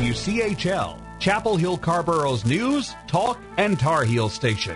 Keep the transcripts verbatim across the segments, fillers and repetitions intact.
W C H L, Chapel Hill Carborough's news, talk, and Tar Heel station.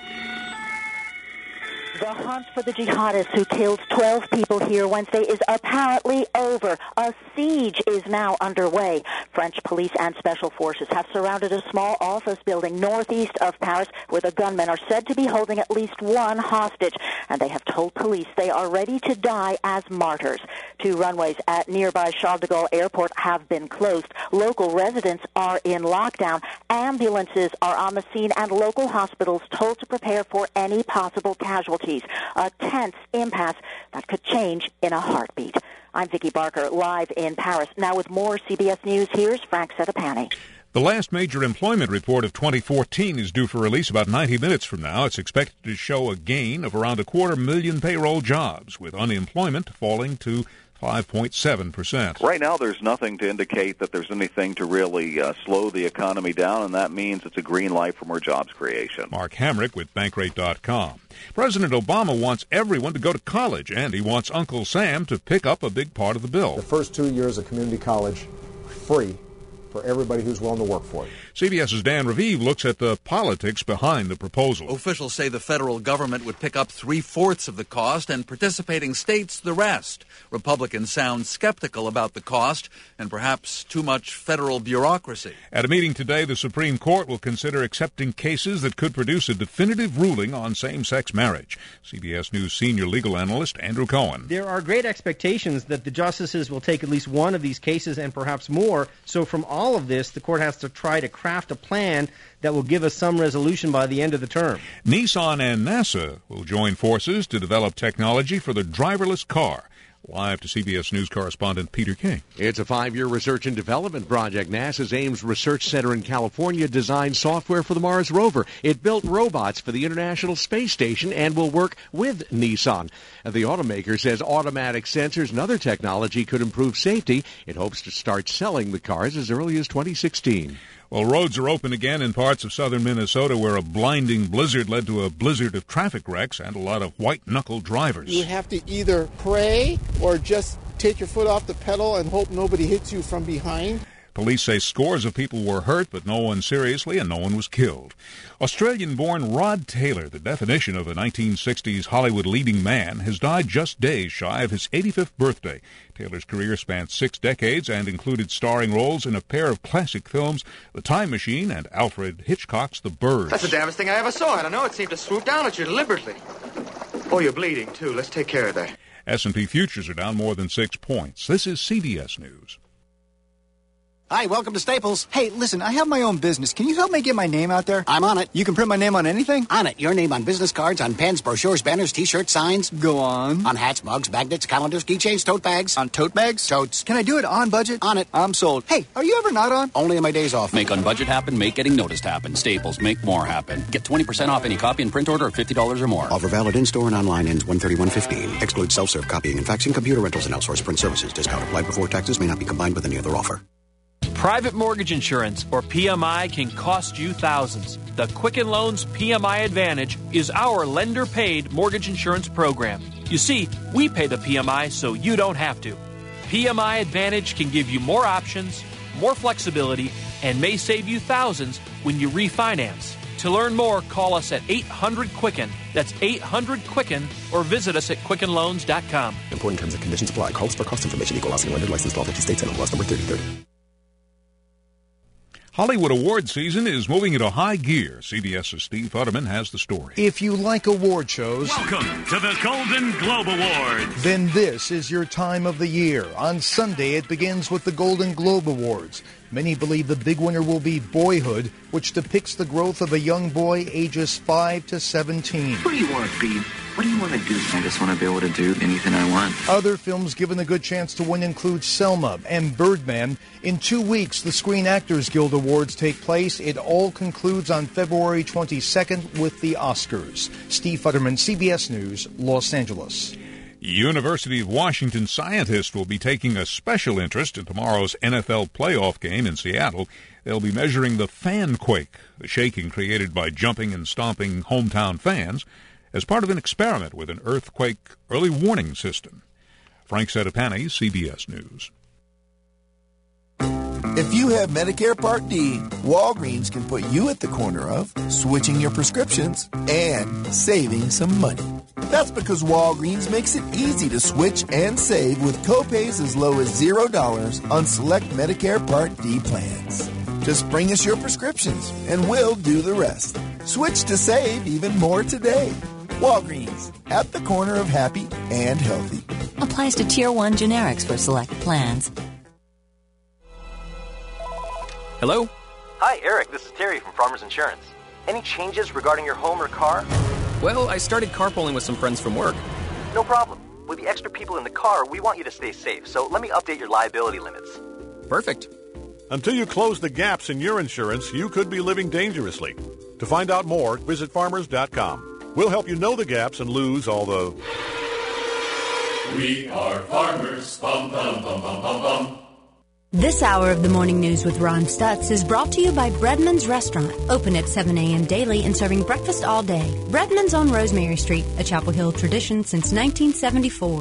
The hunt for the jihadists who killed twelve people here Wednesday is apparently over. A siege is now underway. French police and special forces have surrounded a small office building northeast of Paris where the gunmen are said to be holding at least one hostage. And they have told police they are ready to die as martyrs. Two runways at nearby Charles de Gaulle Airport have been closed. Local residents are in lockdown. Ambulances are on the scene and local hospitals told to prepare for any possible casualties. A tense impasse that could change in a heartbeat. I'm Vicki Barker, live in Paris. Now with more C B S News, here's Frank Sedapani. The last major employment report of twenty fourteen is due for release about ninety minutes from now. It's expected to show a gain of around a quarter million payroll jobs, with unemployment falling to five point seven percent. Right now, there's nothing to indicate that there's anything to really uh, slow the economy down, and that means it's a green light for more jobs creation. Mark Hamrick with Bankrate dot com. President Obama wants everyone to go to college, and he wants Uncle Sam to pick up a big part of the bill. The first two years of community college, free for everybody who's willing to work for it. CBS's Dan Raviv looks at the politics behind the proposal. Officials say the federal government would pick up three-fourths of the cost and participating states the rest. Republicans sound skeptical about the cost and perhaps too much federal bureaucracy. At a meeting today, the Supreme Court will consider accepting cases that could produce a definitive ruling on same-sex marriage. C B S News senior legal analyst Andrew Cohen. There are great expectations that the justices will take at least one of these cases and perhaps more. So from all of this, the court has to try to craft a plan that will give us some resolution by the end of the term. Nissan and NASA will join forces to develop technology for the driverless car. Live to C B S News correspondent Peter King. It's a five-year research and development project. NASA's Ames Research Center in California designed software for the Mars rover. It built robots for the International Space Station and will work with Nissan. The automaker says automatic sensors and other technology could improve safety. It hopes to start selling the cars as early as twenty sixteen. Well, roads are open again in parts of southern Minnesota where a blinding blizzard led to a blizzard of traffic wrecks and a lot of white-knuckle drivers. You have to either pray or just take your foot off the pedal and hope nobody hits you from behind. Police say scores of people were hurt, but no one seriously, and no one was killed. Australian-born Rod Taylor, the definition of a nineteen sixties Hollywood leading man, has died just days shy of his eighty-fifth birthday. Taylor's career spanned six decades and included starring roles in a pair of classic films, The Time Machine and Alfred Hitchcock's The Birds. That's the damnest thing I ever saw. I don't know. It seemed to swoop down at you deliberately. Oh, you're bleeding, too. Let's take care of that. S and P futures are down more than six points. This is C B S News. Hi, welcome to Staples. Hey, listen, I have my own business. Can you help me get my name out there? I'm on it. You can print my name on anything? On it. Your name on business cards, on pens, brochures, banners, T-shirts, signs. Go on. On hats, mugs, magnets, calendars, keychains, tote bags. On tote bags? Totes. Can I do it on budget? On it. I'm sold. Hey, are you ever not on? Only on my days off. Make on budget happen, make getting noticed happen. Staples, make more happen. Get twenty percent off any copy and print order of fifty dollars or more. Offer valid in-store and online ends one thirty-one fifteen. Excludes self-serve copying and faxing, computer rentals, and outsourced print services. Discount applied before taxes. May not be combined with any other offer. Private mortgage insurance, or P M I, can cost you thousands. The Quicken Loans P M I Advantage is our lender-paid mortgage insurance program. You see, we pay the P M I so you don't have to. P M I Advantage can give you more options, more flexibility, and may save you thousands when you refinance. To learn more, call us at eight hundred Quicken. That's eight hundred Quicken, or visit us at quicken loans dot com. Important terms and conditions apply. Call us for cost information. Equal housing lender licensed all fifty states and M L S number thirty thirty. Hollywood award season is moving into high gear. CBS's Steve Futterman has the story. If you like award shows, welcome to the Golden Globe Awards. Then this is your time of the year. On Sunday, it begins with the Golden Globe Awards. Many believe the big winner will be Boyhood, which depicts the growth of a young boy ages five to seventeen. What do you want to be? What do you want to do? I just want to be able to do anything I want. Other films given a good chance to win include Selma and Birdman. In two weeks, the Screen Actors Guild Awards take place. It all concludes on February twenty-second with the Oscars. Steve Futterman, C B S News, Los Angeles. University of Washington scientists will be taking a special interest in tomorrow's N F L playoff game in Seattle. They'll be measuring the fan quake, the shaking created by jumping and stomping hometown fans, as part of an experiment with an earthquake early warning system. Frank Sedapani, C B S News. If you have Medicare Part D, Walgreens can put you at the corner of switching your prescriptions and saving some money. That's because Walgreens makes it easy to switch and save with copays as low as zero dollars on select Medicare Part D plans. Just bring us your prescriptions and we'll do the rest. Switch to save even more today. Walgreens, at the corner of happy and healthy. Applies to Tier one generics for select plans. Hello? Hi, Eric. This is Terry from Farmers Insurance. Any changes regarding your home or car? Well, I started carpooling with some friends from work. No problem. With the extra people in the car, we want you to stay safe, so let me update your liability limits. Perfect. Until you close the gaps in your insurance, you could be living dangerously. To find out more, visit farmers dot com. We'll help you know the gaps and lose all the... We are farmers. Bum, bum, bum, bum, bum, bum. This hour of the Morning News with Ron Stutz is brought to you by Breadman's Restaurant, open at seven a.m. daily and serving breakfast all day. Breadman's on Rosemary Street, a Chapel Hill tradition since nineteen seventy-four.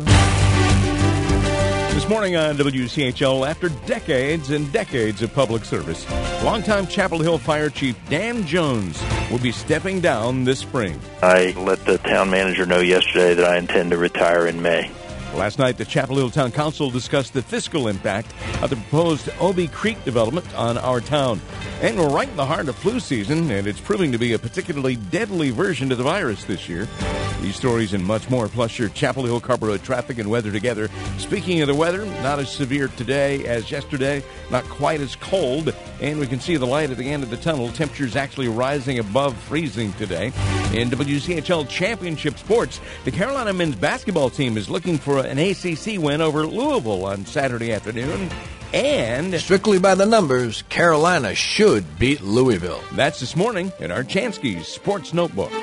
This morning on W C H L, after decades and decades of public service, longtime Chapel Hill Fire Chief Dan Jones will be stepping down this spring. I let the town manager know yesterday that I intend to retire in May. Last night, the Chapel Hill Town Council discussed the fiscal impact of the proposed Obie Creek development on our town. And we're right in the heart of flu season, and it's proving to be a particularly deadly version of the virus this year. These stories and much more, plus your Chapel Hill Carrboro traffic and weather together. Speaking of the weather, not as severe today as yesterday, not quite as cold, and we can see the light at the end of the tunnel. Temperatures actually rising above freezing today. In W C H L Championship Sports, the Carolina men's basketball team is looking for an A C C win over Louisville on Saturday afternoon. And strictly by the numbers, Carolina should beat Louisville. That's this morning in our Chansky's Sports Notebook.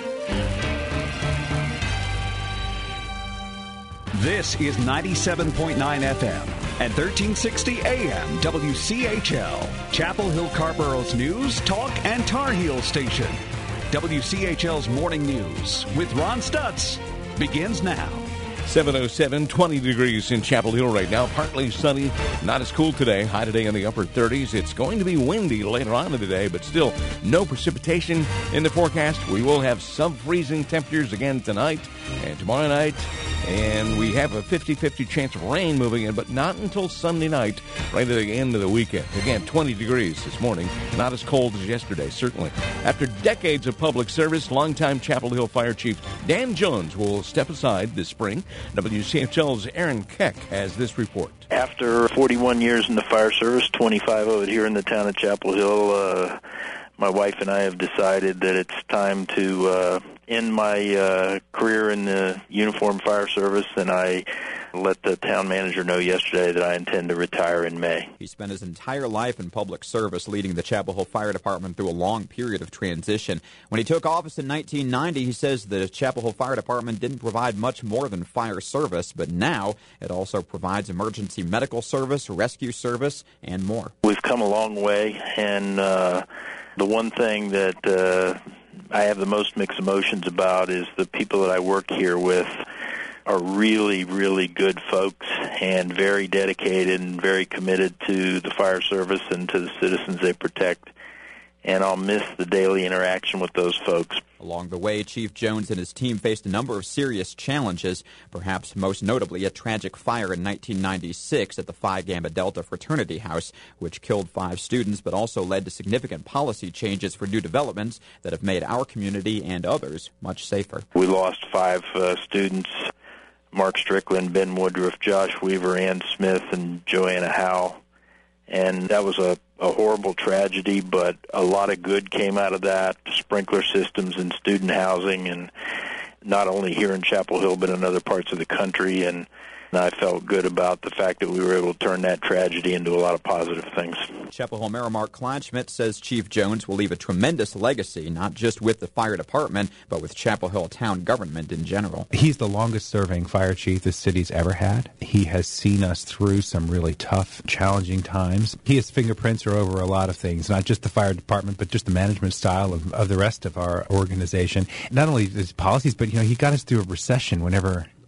This is ninety-seven point nine F M and thirteen sixty A M W C H L, Chapel Hill Carrboro's news, talk, and Tar Heel station. W C H L's Morning News with Ron Stutz begins now. seven oh seven, twenty degrees in Chapel Hill right now. Partly sunny, not as cool today. High today in the upper thirties. It's going to be windy later on in the day, but still no precipitation in the forecast. We will have sub-freezing temperatures again tonight and tomorrow night. And we have a fifty-fifty chance of rain moving in, but not until Sunday night, right at the end of the weekend. Again, twenty degrees this morning. Not as cold as yesterday, certainly. After decades of public service, longtime Chapel Hill Fire Chief Dan Jones will step aside this spring. W C H L's Aaron Keck has this report. After forty-one years in the fire service, twenty-five of it here in the town of Chapel Hill, uh, my wife and I have decided that it's time to uh, end my uh, career in the uniform fire service, and I let the town manager know yesterday that I intend to retire in May. He spent his entire life in public service, leading the Chapel Hill Fire Department through a long period of transition. When he took office in nineteen ninety, he says the Chapel Hill Fire Department didn't provide much more than fire service, but now it also provides emergency medical service, rescue service, and more. We've come a long way, and uh, the one thing that uh, I have the most mixed emotions about is the people that I work here with are really, really good folks and very dedicated and very committed to the fire service and to the citizens they protect. And I'll miss the daily interaction with those folks. Along the way, Chief Jones and his team faced a number of serious challenges, perhaps most notably a tragic fire in nineteen ninety-six at the Phi Gamma Delta Fraternity House, which killed five students but also led to significant policy changes for new developments that have made our community and others much safer. We lost five uh, students, Mark Strickland, Ben Woodruff, Josh Weaver, Ann Smith, and Joanna Howe. And that was a, a horrible tragedy, but a lot of good came out of that, sprinkler systems and student housing, and not only here in Chapel Hill, but in other parts of the country. And I felt good about the fact that we were able to turn that tragedy into a lot of positive things. Chapel Hill Mayor Mark Kleinschmidt says Chief Jones will leave a tremendous legacy, not just with the fire department, but with Chapel Hill town government in general. He's the longest-serving fire chief the city's ever had. He has seen us through some really tough, challenging times. His fingerprints are over a lot of things, not just the fire department, but just the management style of, of the rest of our organization. Not only his policies, but, you know, he got us through a recession whenever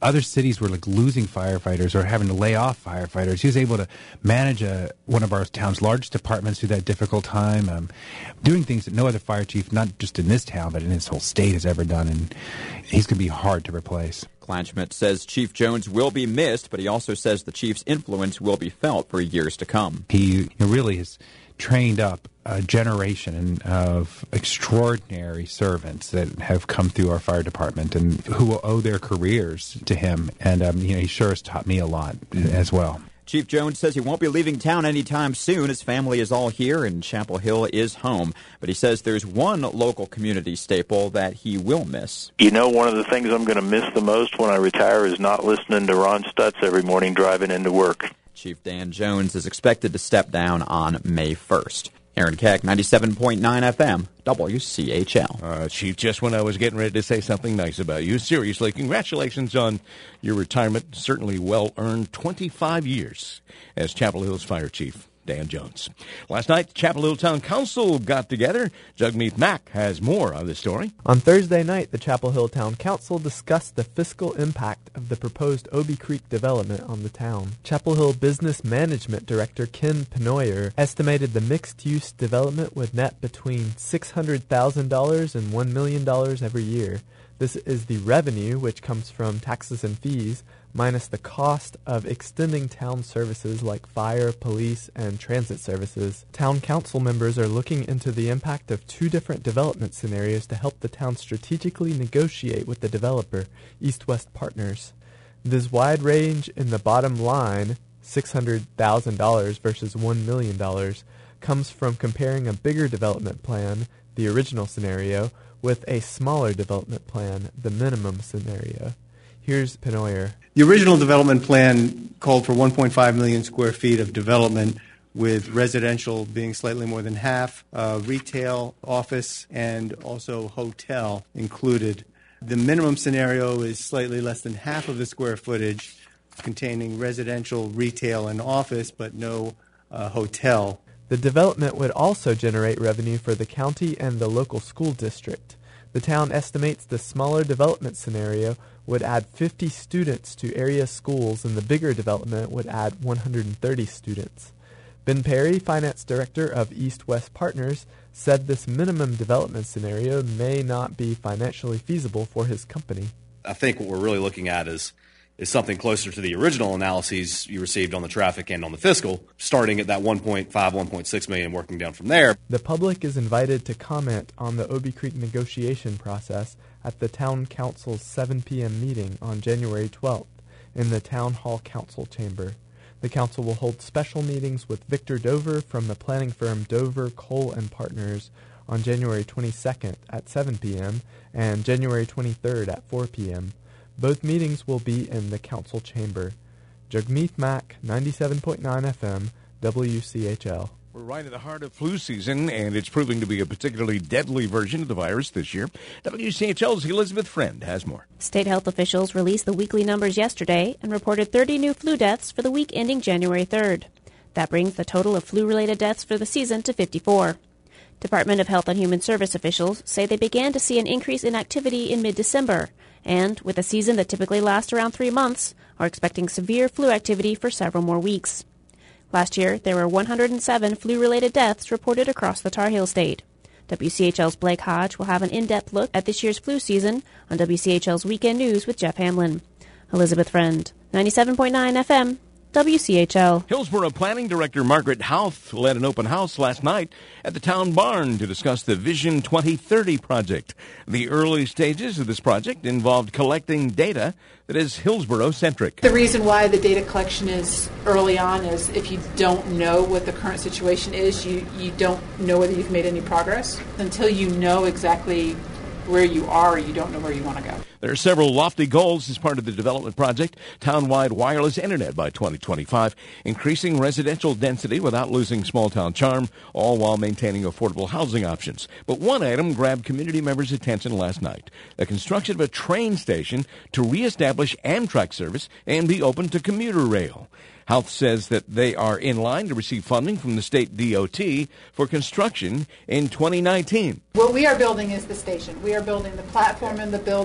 other cities were like losing firefighters or having to lay off firefighters. He was able to manage a, one of our town's largest departments through that difficult time, um, doing things that no other fire chief, not just in this town, but in this whole state, has ever done. And he's going to be hard to replace. Kleinschmidt says Chief Jones will be missed, but he also says the chief's influence will be felt for years to come. He you know, really has trained up a generation of extraordinary servants that have come through our fire department and who will owe their careers to him. And um, you know, he sure has taught me a lot as well. Chief Jones says he won't be leaving town anytime soon. His family is all here, and Chapel Hill is home. But he says there's one local community staple that he will miss. You know, one of the things I'm going to miss the most when I retire is not listening to Ron Stutz every morning driving into work. Chief Dan Jones is expected to step down on May first. Aaron Keck, ninety-seven point nine F M, W C H L. Uh, Chief, just when I was getting ready to say something nice about you, seriously, congratulations on your retirement. Certainly well-earned twenty-five years as Chapel Hill's fire chief. Dan Jones. Last night, the Chapel Hill Town Council got together. Jagmeet Mack has more on this story. On Thursday night, the Chapel Hill Town Council discussed the fiscal impact of the proposed Obie Creek development on the town. Chapel Hill Business Management Director Ken Penoyer estimated the mixed-use development would net between six hundred thousand dollars and one million dollars every year. This is the revenue, which comes from taxes and fees, minus the cost of extending town services like fire, police, and transit services. Town council members are looking into the impact of two different development scenarios to help the town strategically negotiate with the developer, East West Partners. This wide range in the bottom line, six hundred thousand dollars versus one million dollars, comes from comparing a bigger development plan, the original scenario, with a smaller development plan, the minimum scenario. Here's Penoyer. The original development plan called for one point five million square feet of development, with residential being slightly more than half, uh, retail, office, and also hotel included. The minimum scenario is slightly less than half of the square footage, containing residential, retail, and office, but no uh, hotel. The development would also generate revenue for the county and the local school district. The town estimates the smaller development scenario would add fifty students to area schools, and the bigger development would add one hundred thirty students. Ben Perry, finance director of East West Partners, said this minimum development scenario may not be financially feasible for his company. I think what we're really looking at is is something closer to the original analyses you received on the traffic and on the fiscal, starting at that one point five, one point six million, working down from there. The public is invited to comment on the Obie Creek negotiation process at the Town Council's seven p.m. meeting on January twelfth in the Town Hall Council Chamber. The council will hold special meetings with Victor Dover from the planning firm Dover, Cole and Partners on January twenty-second at seven p.m. and January twenty-third at four p.m. Both meetings will be in the council chamber. Jagmeet Mack, ninety-seven point nine F M, W C H L. We're right in the heart of flu season, and it's proving to be a particularly deadly version of the virus this year. W C H L's Elizabeth Friend has more. State health officials released the weekly numbers yesterday and reported thirty new flu deaths for the week ending January third. That brings the total of flu-related deaths for the season to fifty-four. Department of Health and Human Service officials say they began to see an increase in activity in mid-December, and, with a season that typically lasts around three months, are expecting severe flu activity for several more weeks. Last year, there were one hundred seven flu-related deaths reported across the Tar Heel State. W C H L's Blake Hodge will have an in-depth look at this year's flu season on W C H L's Weekend News with Jeff Hamlin. Elizabeth Friend, ninety-seven point nine F M, W C H L. Hillsborough Planning Director Margaret Houth led an open house last night at the town barn to discuss the Vision twenty thirty project. The early stages of this project involved collecting data that is Hillsborough-centric. The reason why the data collection is early on is if you don't know what the current situation is, you, you don't know whether you've made any progress. Until you know exactly where you are, you don't know where you want to go. There are several lofty goals as part of the development project: town-wide wireless internet by twenty twenty-five, increasing residential density without losing small-town charm, all while maintaining affordable housing options. But one item grabbed community members' attention last night: the construction of a train station to reestablish Amtrak service and be open to commuter rail. Houth says that they are in line to receive funding from the state D O T for construction in twenty nineteen. What we are building is the station. We are building the platform in the building, and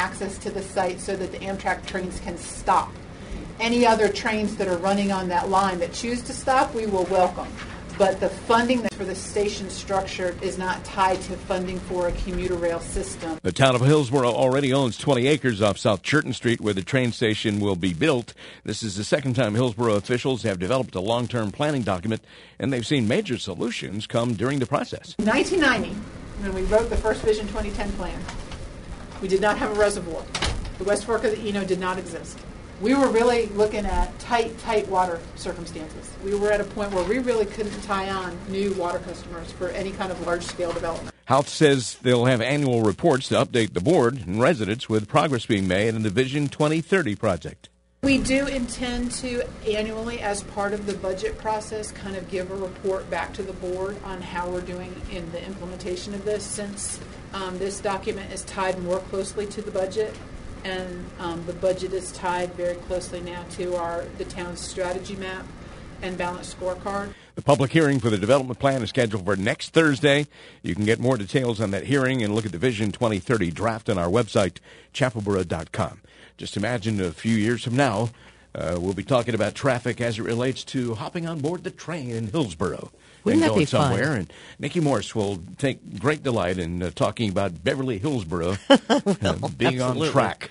access to the site so that the Amtrak trains can stop. Any other trains that are running on that line that choose to stop, we will welcome. But the funding for the station structure is not tied to funding for a commuter rail system. The town of Hillsborough already owns twenty acres off South Churton Street where the train station will be built. This is the second time Hillsborough officials have developed a long-term planning document, and they've seen major solutions come during the process. In nineteen ninety, when we wrote the first Vision twenty ten plan, we did not have a reservoir. The West Fork of the Eno did not exist. We were really looking at tight, tight water circumstances. We were at a point where we really couldn't tie on new water customers for any kind of large-scale development. Health says they'll have annual reports to update the board and residents with progress being made in the Vision twenty thirty project. We do intend to annually, as part of the budget process, kind of give a report back to the board on how we're doing in the implementation of this, since um, this document is tied more closely to the budget. And um, the budget is tied very closely now to our the town's strategy map and balanced scorecard. The public hearing for the development plan is scheduled for next Thursday. You can get more details on that hearing and look at the Vision twenty thirty draft on our website, chapelboro dot com. Just imagine a few years from now, uh, we'll be talking about traffic as it relates to hopping on board the train in Hillsborough. Wouldn't and that going be fun? somewhere. And Nikki Morse will take great delight in uh, talking about Beverly Hillsborough uh, being on track.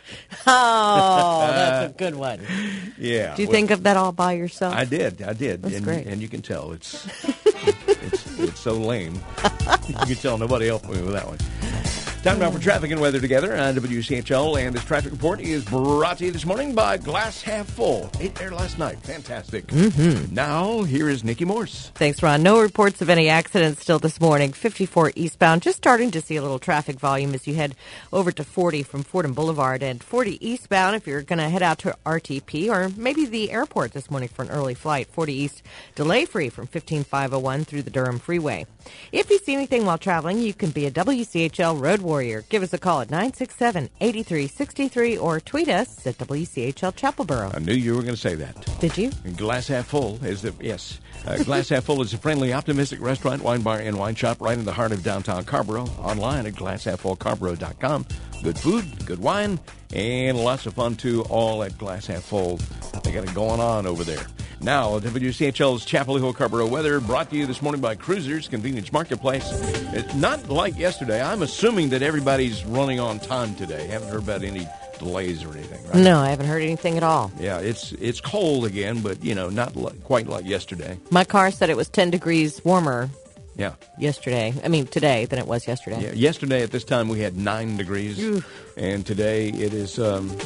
Oh, that's a good one. Yeah. Do you well, think of that all by yourself? I did. I did. That's and, great. And you can tell it's it's, it's so lame. You can tell nobody helped me with that one. Time now for traffic and weather together on W C H L, and this traffic report is brought to you this morning by Glass Half Full. Ate there last night. Fantastic. Mm-hmm. Now, here is Nikki Morse. Thanks, Ron. No reports of any accidents still this morning. fifty-four eastbound, just starting to see a little traffic volume as you head over to forty from Fordham Boulevard, and forty eastbound if you're going to head out to R T P or maybe the airport this morning for an early flight. forty east delay-free from fifteen five oh one through the Durham Freeway. If you see anything while traveling, you can be a W C H L Road Warrior. Give us a call at nine six seven, eight three six three or tweet us at W C H L Chapelboro. I knew you were going to say that. Did you? Glass Half Full is the, yes. Uh, Glass Half Full is a friendly, optimistic restaurant, wine bar, and wine shop right in the heart of downtown Carrboro. Online at glass half full carboro dot com. Good food, good wine, and lots of fun, too, all at Glass Half Full. They got it going on over there. Now, W C H L's Chapel Hill Carrboro weather brought to you this morning by Cruisers Convenience Marketplace. It's not like yesterday. I'm assuming that everybody's running on time today. Haven't heard about any delays or anything, right? No, I haven't heard anything at all. Yeah, it's it's cold again, but, you know, not li- quite like yesterday. My car said it was ten degrees warmer Yeah. yesterday. I mean, today than it was yesterday. Yeah, yesterday at this time we had nine degrees, Oof. and today it is um,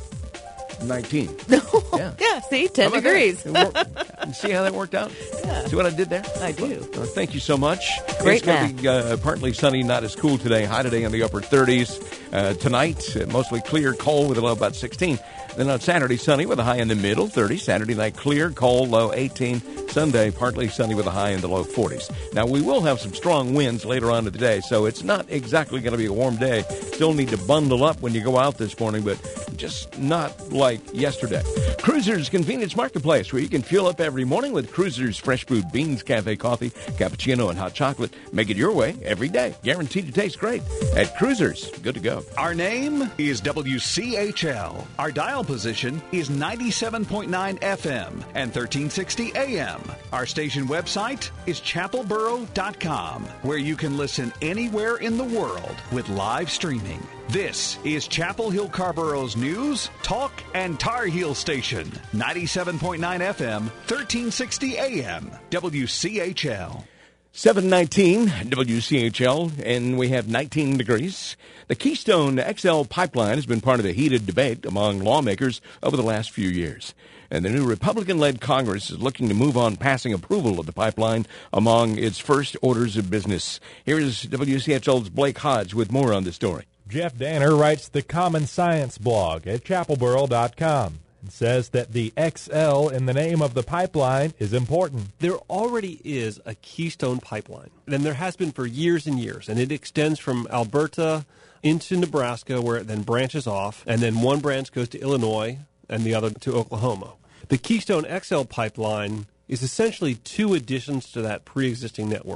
nineteen. Yeah. Yeah, see, ten How about degrees. that? It wor- See how that worked out? Yeah. See what I did there? I do. Well, thank you so much. Great It's going to be uh, partly sunny, not as cool today. High today in the upper thirties. Uh, tonight, uh, mostly clear, cold with a low about sixteen. Then on Saturday, sunny with a high in the middle, thirty. Saturday night, clear, cold, low eighteen. Sunday, partly sunny with a high in the low forties. Now, we will have some strong winds later on in the day, so it's not exactly going to be a warm day. Still need to bundle up when you go out this morning, but just not like yesterday. Cruisers Convenience Marketplace, where you can fuel up every morning with Cruisers Fresh Brewed Beans, Cafe Coffee, Cappuccino, and Hot Chocolate. Make it your way every day. Guaranteed to taste great. At Cruisers, good to go. Our name is W C H L. Our dial position is ninety-seven point nine F M and thirteen sixty A M. Our station website is chapelboro dot com, where you can listen anywhere in the world with live streaming. This is Chapel Hill Carrboro's news, talk, and Tar Heel station. ninety-seven point nine F M, thirteen sixty A M, W C H L. seven nineteen W C H L, and we have nineteen degrees. The Keystone X L pipeline has been part of a heated debate among lawmakers over the last few years. And the new Republican-led Congress is looking to move on passing approval of the pipeline among its first orders of business. Here is W C H L's Blake Hodge with more on the story. Jeff Danner writes the Common Science blog at chapelboro dot com. and says that the X L in the name of the pipeline is important. There already is a Keystone pipeline, and there has been for years and years, and it extends from Alberta into Nebraska, where it then branches off, and then one branch goes to Illinois and the other to Oklahoma. The Keystone X L pipeline is essentially two additions to that pre-existing network.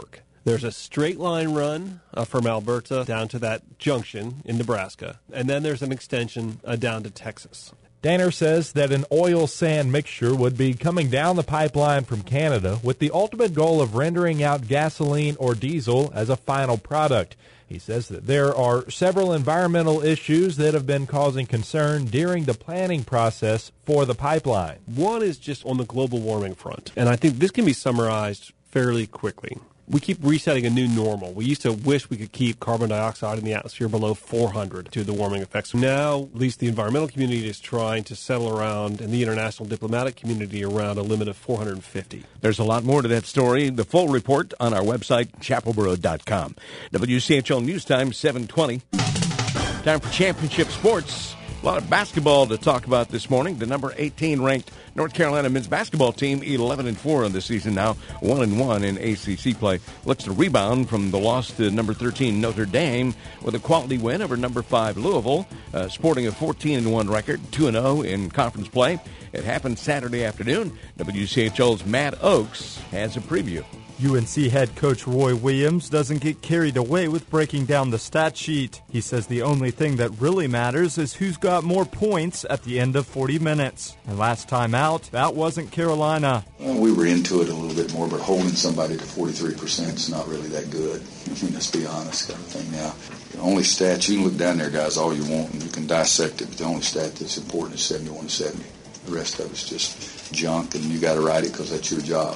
There's a straight line run uh, from Alberta down to that junction in Nebraska, and then there's an extension uh, down to Texas. Danner says that an oil-sand mixture would be coming down the pipeline from Canada with the ultimate goal of rendering out gasoline or diesel as a final product. He says that there are several environmental issues that have been causing concern during the planning process for the pipeline. One is just on the global warming front, and I think this can be summarized fairly quickly. We keep resetting a new normal. We used to wish we could keep carbon dioxide in the atmosphere below four hundred due to the warming effects. Now, at least the environmental community is trying to settle around, and the international diplomatic community around a limit of four hundred fifty. There's a lot more to that story. The full report on our website, chapelboro dot com. W C H L News Time, seven twenty. Time for championship sports. A lot of basketball to talk about this morning. The number eighteen ranked North Carolina men's basketball team, eleven and four on the season now, one and one in A C C play. Looks to rebound from the loss to number thirteen Notre Dame with a quality win over number five Louisville, uh, sporting a fourteen and one record, two and oh in conference play. It happened Saturday afternoon. W C H L's Matt Oakes has a preview. U N C head coach Roy Williams doesn't get carried away with breaking down the stat sheet. He says the only thing that really matters is who's got more points at the end of forty minutes. And last time out, that wasn't Carolina. Well, we were into it a little bit more, but holding somebody to forty-three percent is not really that good. I mean, let's be honest kind of thing now. The only stat, you can look down there, guys, all you want, and you can dissect it, but the only stat that's important is seventy-one to seventy. The rest of it's just junk, and you got to write it because that's your job.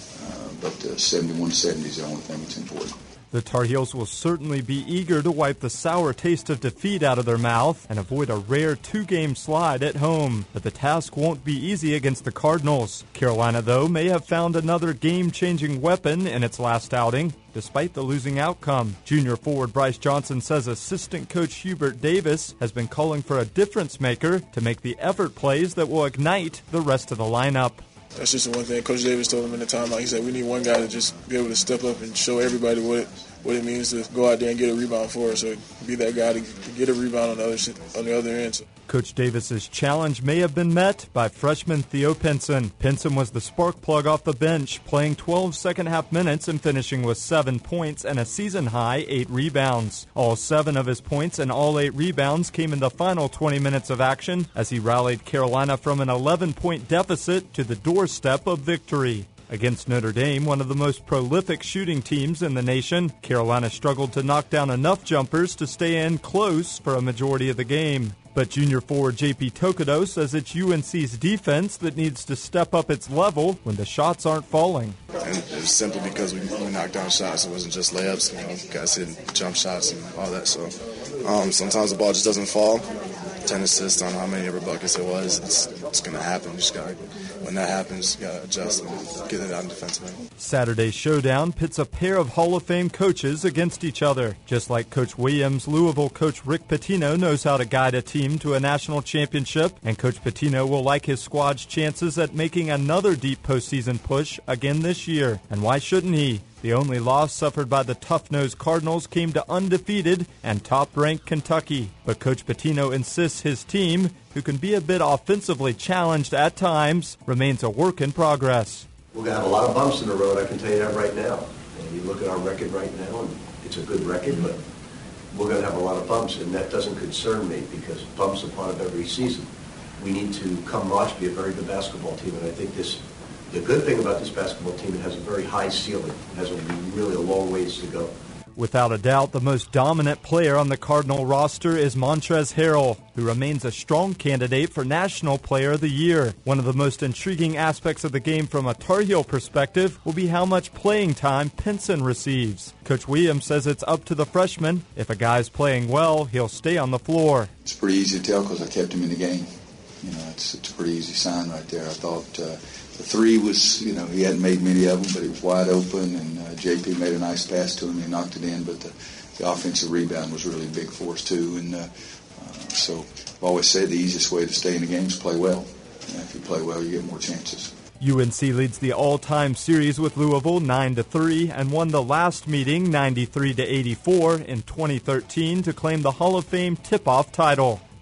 But uh, seventy-one seventy is the only thing that's important. The Tar Heels will certainly be eager to wipe the sour taste of defeat out of their mouth and avoid a rare two-game slide at home. But the task won't be easy against the Cardinals. Carolina, though, may have found another game-changing weapon in its last outing, despite the losing outcome. Junior forward Bryce Johnson says assistant coach Hubert Davis has been calling for a difference maker to make the effort plays that will ignite the rest of the lineup. That's just the one thing Coach Davis told him in the timeout. He said we need one guy to just be able to step up and show everybody what it, what it means to go out there and get a rebound for us. So be that guy to, to get a rebound on the other on the other end. So. Coach Davis's challenge may have been met by freshman Theo Pinson. Pinson was the spark plug off the bench, playing twelve second-half minutes and finishing with seven points and a season-high eight rebounds. All seven of his points and all eight rebounds came in the final twenty minutes of action as he rallied Carolina from an eleven-point deficit to the doorstep of victory. Against Notre Dame, one of the most prolific shooting teams in the nation, Carolina struggled to knock down enough jumpers to stay in close for a majority of the game. But junior forward J P Tokido says it's U N C's defense that needs to step up its level when the shots aren't falling. And it was simply because we, we knocked down shots. It wasn't just layups. You know, guys hitting jump shots and all that. So um, sometimes the ball just doesn't fall. ten assists on how many ever buckets it was. It's, it's going to happen. You just got to, when that happens, you got to adjust and get it out defensively. Saturday's showdown pits a pair of Hall of Fame coaches against each other. Just like Coach Williams, Louisville coach Rick Pitino knows how to guide a team to a national championship, and Coach Pitino will like his squad's chances at making another deep postseason push again this year. And why shouldn't he? The only loss suffered by the tough-nosed Cardinals came to undefeated and top-ranked Kentucky. But Coach Pitino insists his team, who can be a bit offensively challenged at times, remains a work in progress. We're going to have a lot of bumps in the road, I can tell you that right now. And you look at our record right now, and it's a good record, but we're going to have a lot of bumps, and that doesn't concern me because bumps are part of every season. We need to, come March, be a very good basketball team, and I think this The good thing about this basketball team, it has a very high ceiling. It has a really a long ways to go. Without a doubt, the most dominant player on the Cardinal roster is Montrezl Harrell, who remains a strong candidate for National Player of the Year. One of the most intriguing aspects of the game from a Tar Heel perspective will be how much playing time Pinson receives. Coach Williams says it's up to the freshman. If a guy's playing well, he'll stay on the floor. It's pretty easy to tell because I kept him in the game. You know, it's, it's a pretty easy sign right there. I thought uh, the three was, you know, he hadn't made many of them, but he was wide open, and uh, J P made a nice pass to him. He knocked it in, but the, the offensive rebound was really big for us, too. And uh, uh, so I've always said the easiest way to stay in the game is play well. And if you play well, you get more chances. U N C leads the all-time series with Louisville nine to three and won the last meeting ninety-three to eighty-four in twenty thirteen to claim the Hall of Fame tip-off title.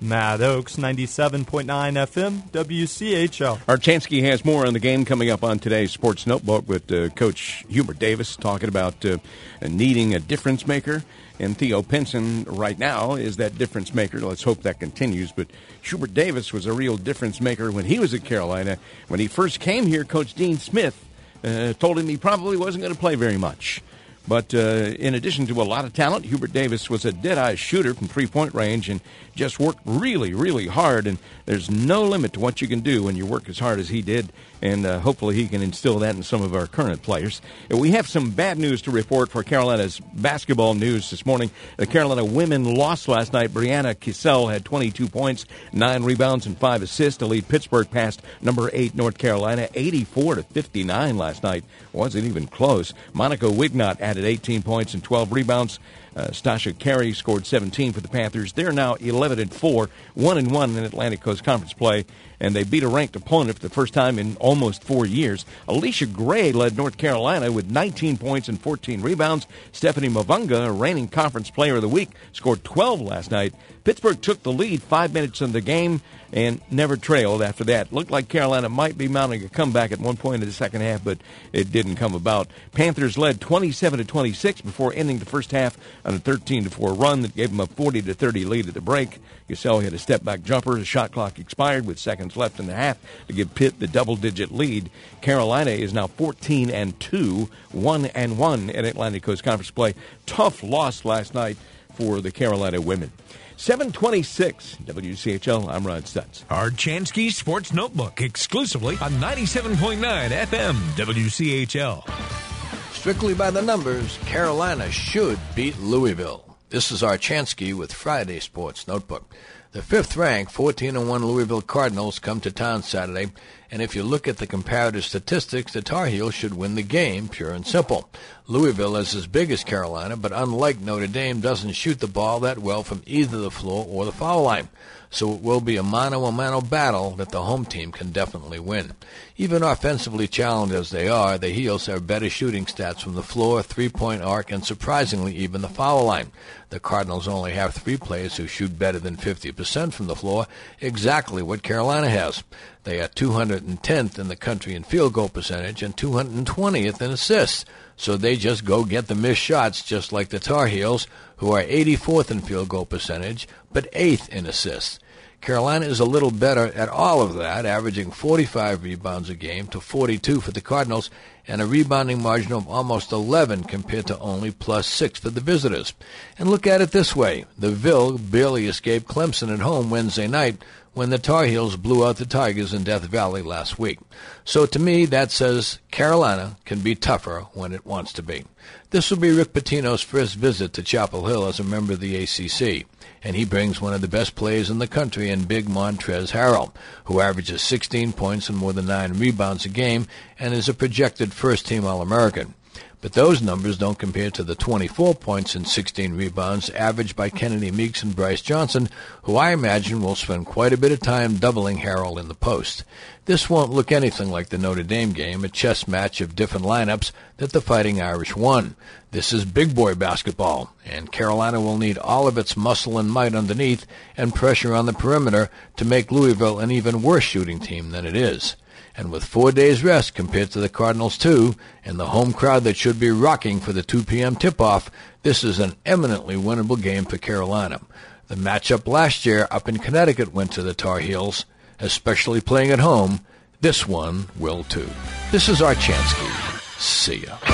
Matt Oakes, ninety-seven point nine F M, W C H L. Archansky has more on the game coming up on today's Sports Notebook with uh, Coach Hubert Davis talking about uh, needing a difference maker. And Theo Pinson right now is that difference maker. Let's hope that continues. But Hubert Davis was a real difference maker when he was at Carolina. When he first came here, Coach Dean Smith uh, told him he probably wasn't going to play very much. But uh, in addition to a lot of talent, Hubert Davis was a dead-eye shooter from three-point range and just worked really, really hard. And there's no limit to what you can do when you work as hard as he did. And uh, hopefully he can instill that in some of our current players. And we have some bad news to report for Carolina's basketball news this morning. The Carolina women lost last night. Brianna Kissel had twenty-two points, nine rebounds, and five assists to lead Pittsburgh past number eight North Carolina, eighty-four to fifty-nine last night. Wasn't even close. Monica Wignot added eighteen points and twelve rebounds. Uh, Stasha Carey scored seventeen for the Panthers. They're now eleven and four, one and one in Atlantic Coast Conference play, and they beat a ranked opponent for the first time in almost four years. Alicia Gray led North Carolina with nineteen points and fourteen rebounds. Stephanie Mavunga, a reigning Conference Player of the Week, scored twelve last night. Pittsburgh took the lead five minutes into the game and never trailed after that. Looked like Carolina might be mounting a comeback at one point in the second half, but it didn't come about. Panthers led twenty-seven to twenty-six before ending the first half on a thirteen to four run that gave them a forty to thirty lead at the break. Gasell hit a step-back jumper. The shot clock expired with seconds left in the half to give Pitt the double-digit lead. Carolina is now fourteen and two, one and one in Atlantic Coast Conference play. Tough loss last night for the Carolina women. seven twenty-six W C H L, I'm Ron Stutz. Archansky Sports Notebook, exclusively on ninety-seven point nine F M W C H L. Strictly by the numbers, Carolina should beat Louisville. This is Archansky with Friday Sports Notebook. The fifth-ranked fourteen and one Louisville Cardinals come to town Saturday, and if you look at the comparative statistics, the Tar Heels should win the game, pure and simple. Louisville is as big as Carolina, but unlike Notre Dame, doesn't shoot the ball that well from either the floor or the foul line. So it will be a mano-a-mano battle that the home team can definitely win. Even offensively challenged as they are, the Heels have better shooting stats from the floor, three-point arc, and surprisingly even the foul line. The Cardinals only have three players who shoot better than fifty percent from the floor, exactly what Carolina has. They are two hundred tenth in the country in field goal percentage and two hundred twentieth in assists. So they just go get the missed shots, just like the Tar Heels, who are eighty-fourth in field goal percentage, but eighth in assists. Carolina is a little better at all of that, averaging forty-five rebounds a game to forty-two for the Cardinals, and a rebounding margin of almost eleven compared to only plus six for the visitors. And look at it this way. The Ville barely escaped Clemson at home Wednesday night when the Tar Heels blew out the Tigers in Death Valley last week. So to me, that says Carolina can be tougher when it wants to be. This will be Rick Pitino's first visit to Chapel Hill as a member of the A C C, and he brings one of the best players in the country in Big Montrezl Harrell, who averages sixteen points and more than nine rebounds a game and is a projected first-team All-American. But those numbers don't compare to the twenty-four points and sixteen rebounds averaged by Kennedy Meeks and Bryce Johnson, who I imagine will spend quite a bit of time doubling Harrell in the post. This won't look anything like the Notre Dame game, a chess match of different lineups that the Fighting Irish won. This is big boy basketball, and Carolina will need all of its muscle and might underneath and pressure on the perimeter to make Louisville an even worse shooting team than it is. And with four days rest compared to the Cardinals' two, and the home crowd that should be rocking for the two p.m. tip-off, this is an eminently winnable game for Carolina. The matchup last year up in Connecticut went to the Tar Heels, especially playing at home. This one will too. This is Archansky. See ya.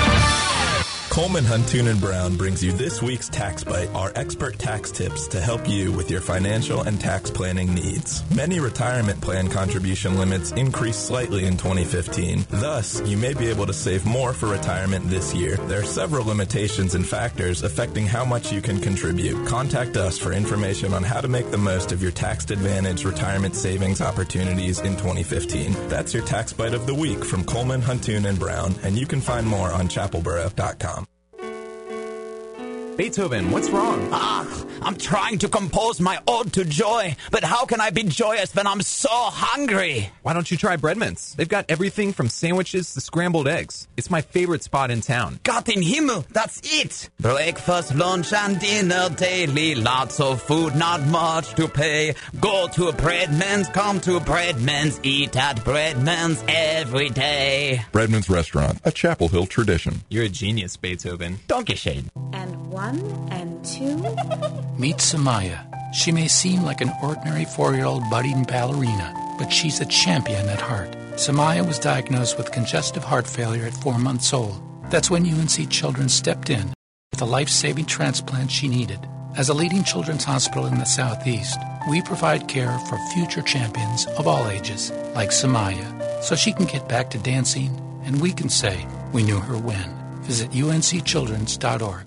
Coleman Huntoon and Brown brings you this week's Tax Bite, our expert tax tips to help you with your financial and tax planning needs. Many retirement plan contribution limits increased slightly in twenty fifteen. Thus, you may be able to save more for retirement this year. There are several limitations and factors affecting how much you can contribute. Contact us for information on how to make the most of your tax-advantaged retirement savings opportunities in twenty fifteen. That's your Tax Bite of the week from Coleman Huntoon and Brown, and you can find more on chapelboro dot com. Beethoven, what's wrong? Ah, I'm trying to compose my ode to joy, but how can I be joyous when I'm so hungry? Why don't you try Bread Mints? They've got everything from sandwiches to scrambled eggs. It's my favorite spot in town. Gott in Himmel, that's it! Breakfast, lunch, and dinner daily. Lots of food, not much to pay. Go to Breadman's, come to Breadman's, eat at Breadman's every day. Breadman's Restaurant, a Chapel Hill tradition. You're a genius, Beethoven. Dankeschön. And one, and two. Meet Samaya. She may seem like an ordinary four-year-old budding ballerina, but she's a champion at heart. Samaya was diagnosed with congestive heart failure at four months old. That's when U N C Children stepped in with a life-saving transplant she needed. As a leading children's hospital in the Southeast, we provide care for future champions of all ages, like Samaya, so she can get back to dancing, and we can say we knew her when. Visit U N C childrens dot org.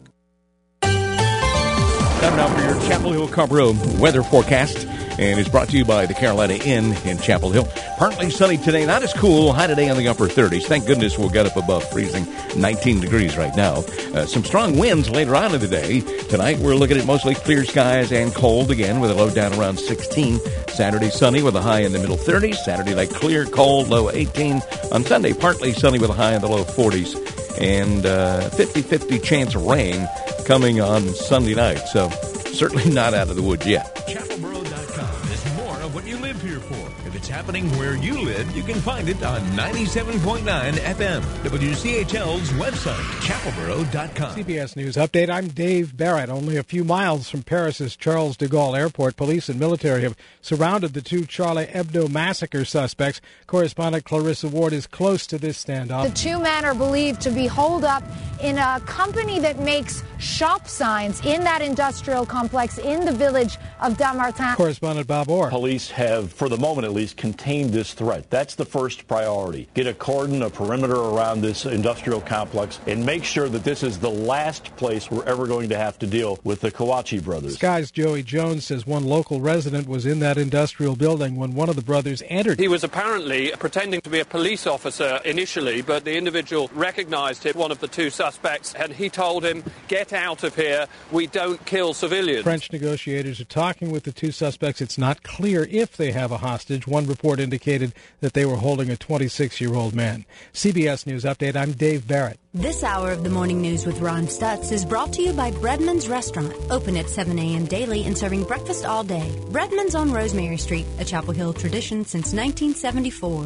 Time now for your Chapel Hill Carrboro weather forecast, and it's brought to you by the Carolina Inn in Chapel Hill. Partly sunny today, not as cool. High today in the upper thirties. Thank goodness we'll get up above freezing, nineteen degrees right now. Uh, some strong winds later on in the day. Tonight we're looking at mostly clear skies and cold again with a low down around sixteen. Saturday sunny with a high in the middle thirties. Saturday night clear, cold, low eighteen. On Sunday partly sunny with a high in the low forties. And uh, fifty-fifty chance of rain coming on Sunday night. So certainly not out of the woods yet. Chapel Boro dot com is more of what you live here for. If it's happening where you live, you can find it on ninety-seven point nine F M. W C H L's website, Chapel Boro dot com. C B S News Update. I'm Dave Barrett. Only a few miles from Paris's Charles de Gaulle Airport, police and military have surrounded the two Charlie Hebdo massacre suspects. Correspondent Clarissa Ward is close to this standoff. The two men are believed to be holed up in a company that makes shop signs in that industrial complex in the village of Dammartin. Correspondent Bob Orr. Police have, for the moment at least, contained this threat. That's the first priority. Get a cordon, a perimeter around this industrial complex, and make sure that this is the last place we're ever going to have to deal with the Kawachi brothers. Sky's Joey Jones says one local resident was in that industrial building when one of the brothers entered. He was apparently pretending to be a police officer initially, but the individual recognized him, one of the two suspects, and he told him, "Get out of here, we don't kill civilians." French negotiators are talking with the two suspects. It's not clear if they have a hostage. One report indicated that they were holding a twenty-six-year-old man. C B S News Update, I'm Dave Barrett. This hour of the Morning News with Ron Stutz is brought to you by Breadman's Restaurant, open at seven a.m. daily and serving breakfast all day. Breadman's on Rosemary Street, a Chapel Hill tradition since nineteen seventy-four.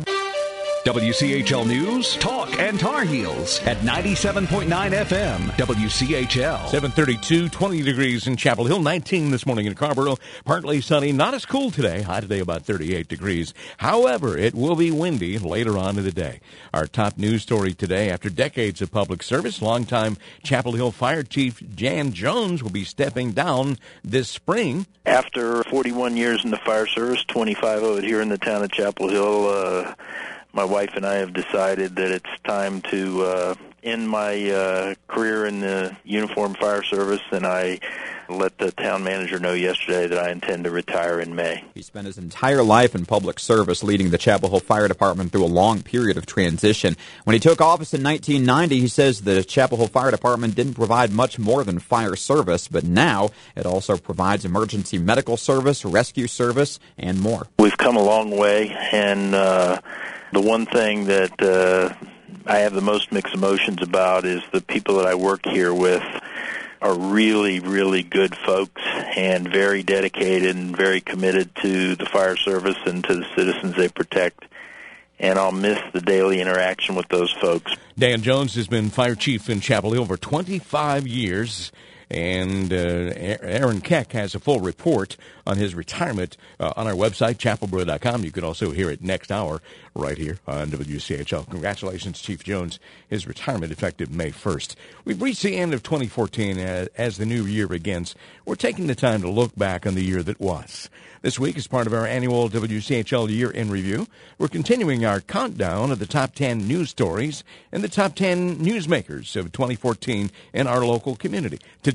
W C H L News, Talk, and Tar Heels at ninety-seven point nine F M, W C H L. seven thirty-two, twenty degrees in Chapel Hill, nineteen this morning in Carrboro. Partly sunny, not as cool today. High today about thirty-eight degrees. However, it will be windy later on in the day. Our top news story today, after decades of public service, longtime Chapel Hill Fire Chief Jan Jones will be stepping down this spring. After forty-one years in the fire service, twenty-five of it here in the town of Chapel Hill, uh, my wife and I have decided that it's time to uh, end my uh, career in the uniform fire service, and I let the town manager know yesterday that I intend to retire in May. He spent his entire life in public service, leading the Chapel Hill Fire Department through a long period of transition. When he took office in nineteen ninety, he says the Chapel Hill Fire Department didn't provide much more than fire service, but now it also provides emergency medical service, rescue service, and more. We've come a long way, and uh, the one thing that uh, I have the most mixed emotions about is the people that I work here with are really, really good folks and very dedicated and very committed to the fire service and to the citizens they protect. And I'll miss the daily interaction with those folks. Dan Jones has been fire chief in Chapel Hill for twenty-five years. And uh, Aaron Keck has a full report on his retirement uh, on our website, chapel boro dot com. You can also hear it next hour right here on W C H L. Congratulations, Chief Jones. His retirement effective May first. We've reached the end of twenty fourteen as, as the new year begins. We're taking the time to look back on the year that was. This week, as part of our annual W C H L Year in Review, we're continuing our countdown of the top ten news stories and the top ten newsmakers of twenty fourteen in our local community. Today,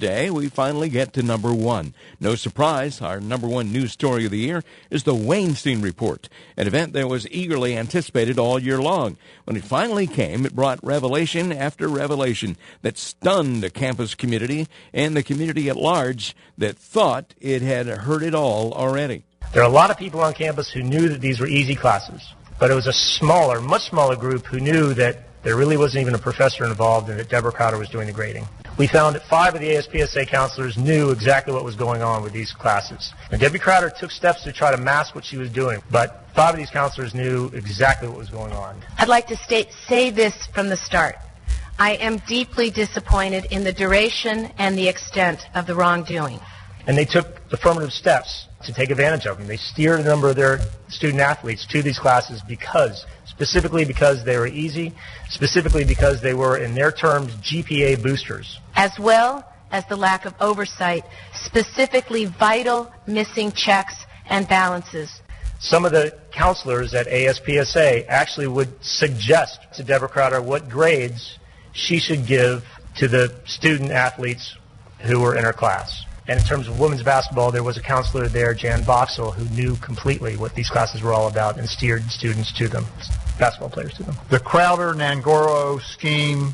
today, we finally get to number one. No surprise, our number one news story of the year is the Weinstein Report, an event that was eagerly anticipated all year long. When it finally came, it brought revelation after revelation that stunned the campus community and the community at large that thought it had heard it all already. There are a lot of people on campus who knew that these were easy classes, but it was a smaller, much smaller group who knew that there really wasn't even a professor involved and that Deborah Crowder was doing the grading. We found that five of the A S P S A counselors knew exactly what was going on with these classes. And Debbie Crowder took steps to try to mask what she was doing, but five of these counselors knew exactly what was going on. I'd like to state, say this from the start. I am deeply disappointed in the duration and the extent of the wrongdoing. And they took affirmative steps to take advantage of them. They steered a number of their student athletes to these classes because, specifically because they were easy, specifically because they were, in their terms, G P A boosters. As well as the lack of oversight, specifically vital missing checks and balances. Some of the counselors at A S P S A actually would suggest to Deborah Crowder what grades she should give to the student athletes who were in her class. And in terms of women's basketball, there was a counselor there, Jan Boxell, who knew completely what these classes were all about and steered students to them, basketball players to them. The Crowder-Nangoro scheme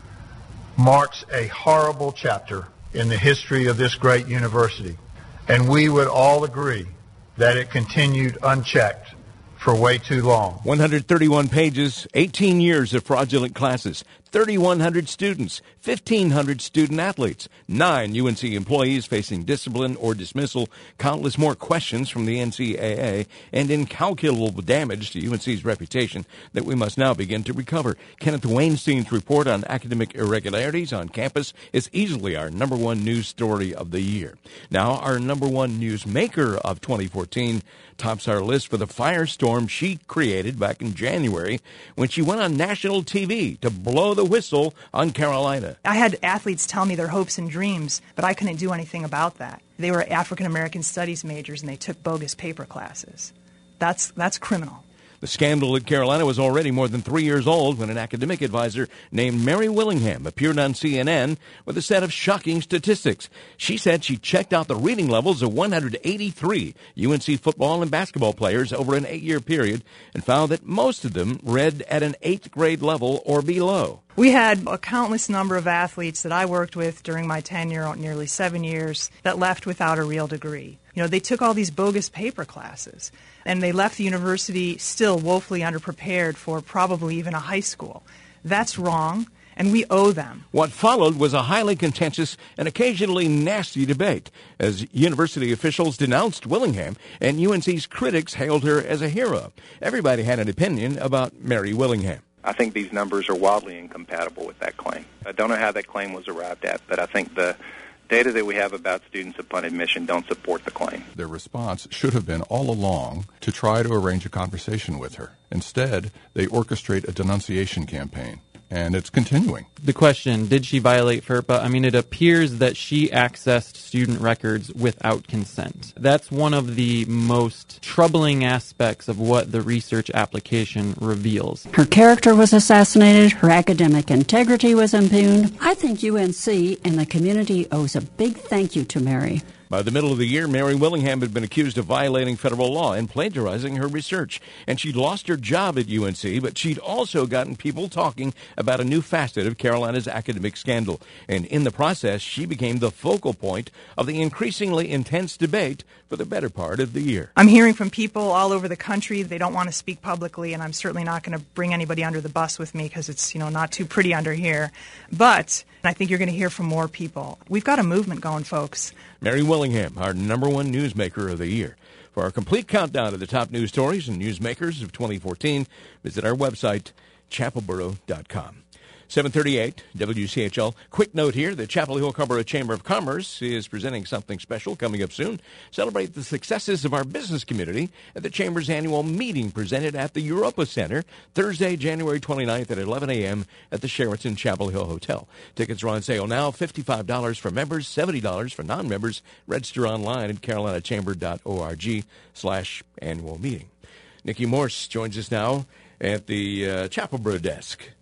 marks a horrible chapter in the history of this great university, and we would all agree that it continued unchecked for way too long. one hundred thirty-one pages, eighteen years of fraudulent classes, thirty-one hundred students, fifteen hundred student athletes, nine U N C employees facing discipline or dismissal, countless more questions from the N C double A, and incalculable damage to U N C's reputation that we must now begin to recover. Kenneth Weinstein's report on academic irregularities on campus is easily our number one news story of the year. Now, our number one news maker of twenty fourteen tops our list for the firestorm she created back in January when she went on national T V to blow the whistle on Carolina. I had athletes tell me their hopes and dreams, but I couldn't do anything about that. They were African American studies majors and they took bogus paper classes. That's that's criminal. The scandal at Carolina was already more than three years old when an academic advisor named Mary Willingham appeared on C N N with a set of shocking statistics. She said she checked out the reading levels of one hundred eighty-three U N C football and basketball players over an eight-year period and found that most of them read at an eighth grade level or below. We had a countless number of athletes that I worked with during my tenure, nearly seven years, that left without a real degree. You know, they took all these bogus paper classes, and they left the university still woefully underprepared for probably even a high school. That's wrong, and we owe them. What followed was a highly contentious and occasionally nasty debate, as university officials denounced Willingham, and U N C's critics hailed her as a hero. Everybody had an opinion about Mary Willingham. I think these numbers are wildly incompatible with that claim. I don't know how that claim was arrived at, but I think the data that we have about students upon admission don't support the claim. Their response should have been all along to try to arrange a conversation with her. Instead, they orchestrate a denunciation campaign, and it's continuing. The question, did she violate FERPA? I mean, it appears that she accessed student records without consent. That's one of the most troubling aspects of what the research application reveals. Her character was assassinated. Her academic integrity was impugned. I think U N C and the community owes a big thank you to Mary. By the middle of the year, Mary Willingham had been accused of violating federal law and plagiarizing her research. And she'd lost her job at U N C, but she'd also gotten people talking about a new facet of Carolina's academic scandal. And in the process, she became the focal point of the increasingly intense debate for the better part of the year. I'm hearing from people all over the country. They don't want to speak publicly, and I'm certainly not going to bring anybody under the bus with me because it's, you know, not too pretty under here. But I think you're going to hear from more people. We've got a movement going, folks. Mary Willingham, our number one newsmaker of the year. For our complete countdown of the top news stories and newsmakers of twenty fourteen, visit our website, chapel borough dot com. seven thirty-eight W C H L. Quick note here, the Chapel Hill Carrboro Chamber of Commerce is presenting something special coming up soon. Celebrate the successes of our business community at the Chamber's annual meeting presented at the Europa Center Thursday, January twenty-ninth at eleven a.m. at the Sheraton Chapel Hill Hotel. Tickets are on sale now, fifty-five dollars for members, seventy dollars for non-members. Register online at carolina chamber dot org slash annual meeting. Nikki Morse joins us now at the uh, Chapel Borough desk.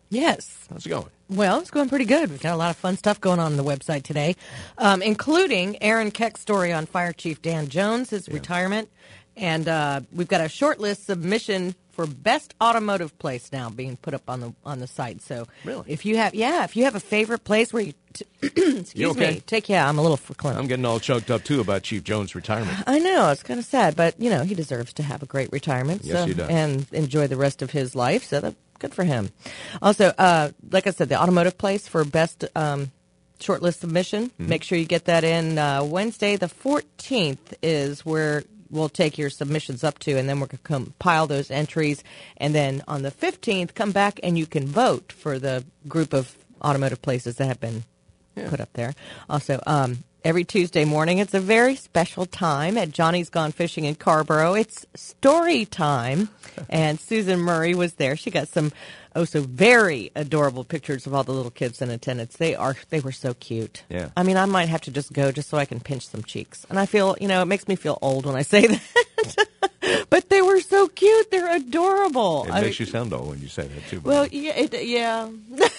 Yes. How's it going? Well, it's going pretty good. We've got a lot of fun stuff going on on the website today, um, including Aaron Keck's story on Fire Chief Dan Jones, his yeah. retirement. And uh, we've got a short list submission for best automotive place now being put up on the on the site. So really? if you have, yeah, if you have a favorite place where you, t- excuse you okay? me, take, yeah, I'm a little verklempt. I'm getting all choked up, too, about Chief Jones' retirement. I know. It's kind of sad, but, you know, he deserves to have a great retirement. Yes, so, he does. And enjoy the rest of his life. So that, good for him. Also, uh, like I said, the automotive place for best um, shortlist submission. Mm-hmm. Make sure you get that in. Uh, Wednesday, the fourteenth is where we'll take your submissions up to, and then we're going to compile those entries. And then on the fifteenth, come back and you can vote for the group of automotive places that have been yeah. put up there. Also, um, every Tuesday morning, it's a very special time at Johnny's Gone Fishing in Carrboro. It's story time, and Susan Murray was there. She got some oh so very adorable pictures of all the little kids in attendance. They are they were so cute. Yeah. I mean, I might have to just go just so I can pinch some cheeks. And I feel, you know, it makes me feel old when I say that. But they were so cute. They're adorable. It I makes mean, you sound old when you say that, too. Well, yeah, it, yeah.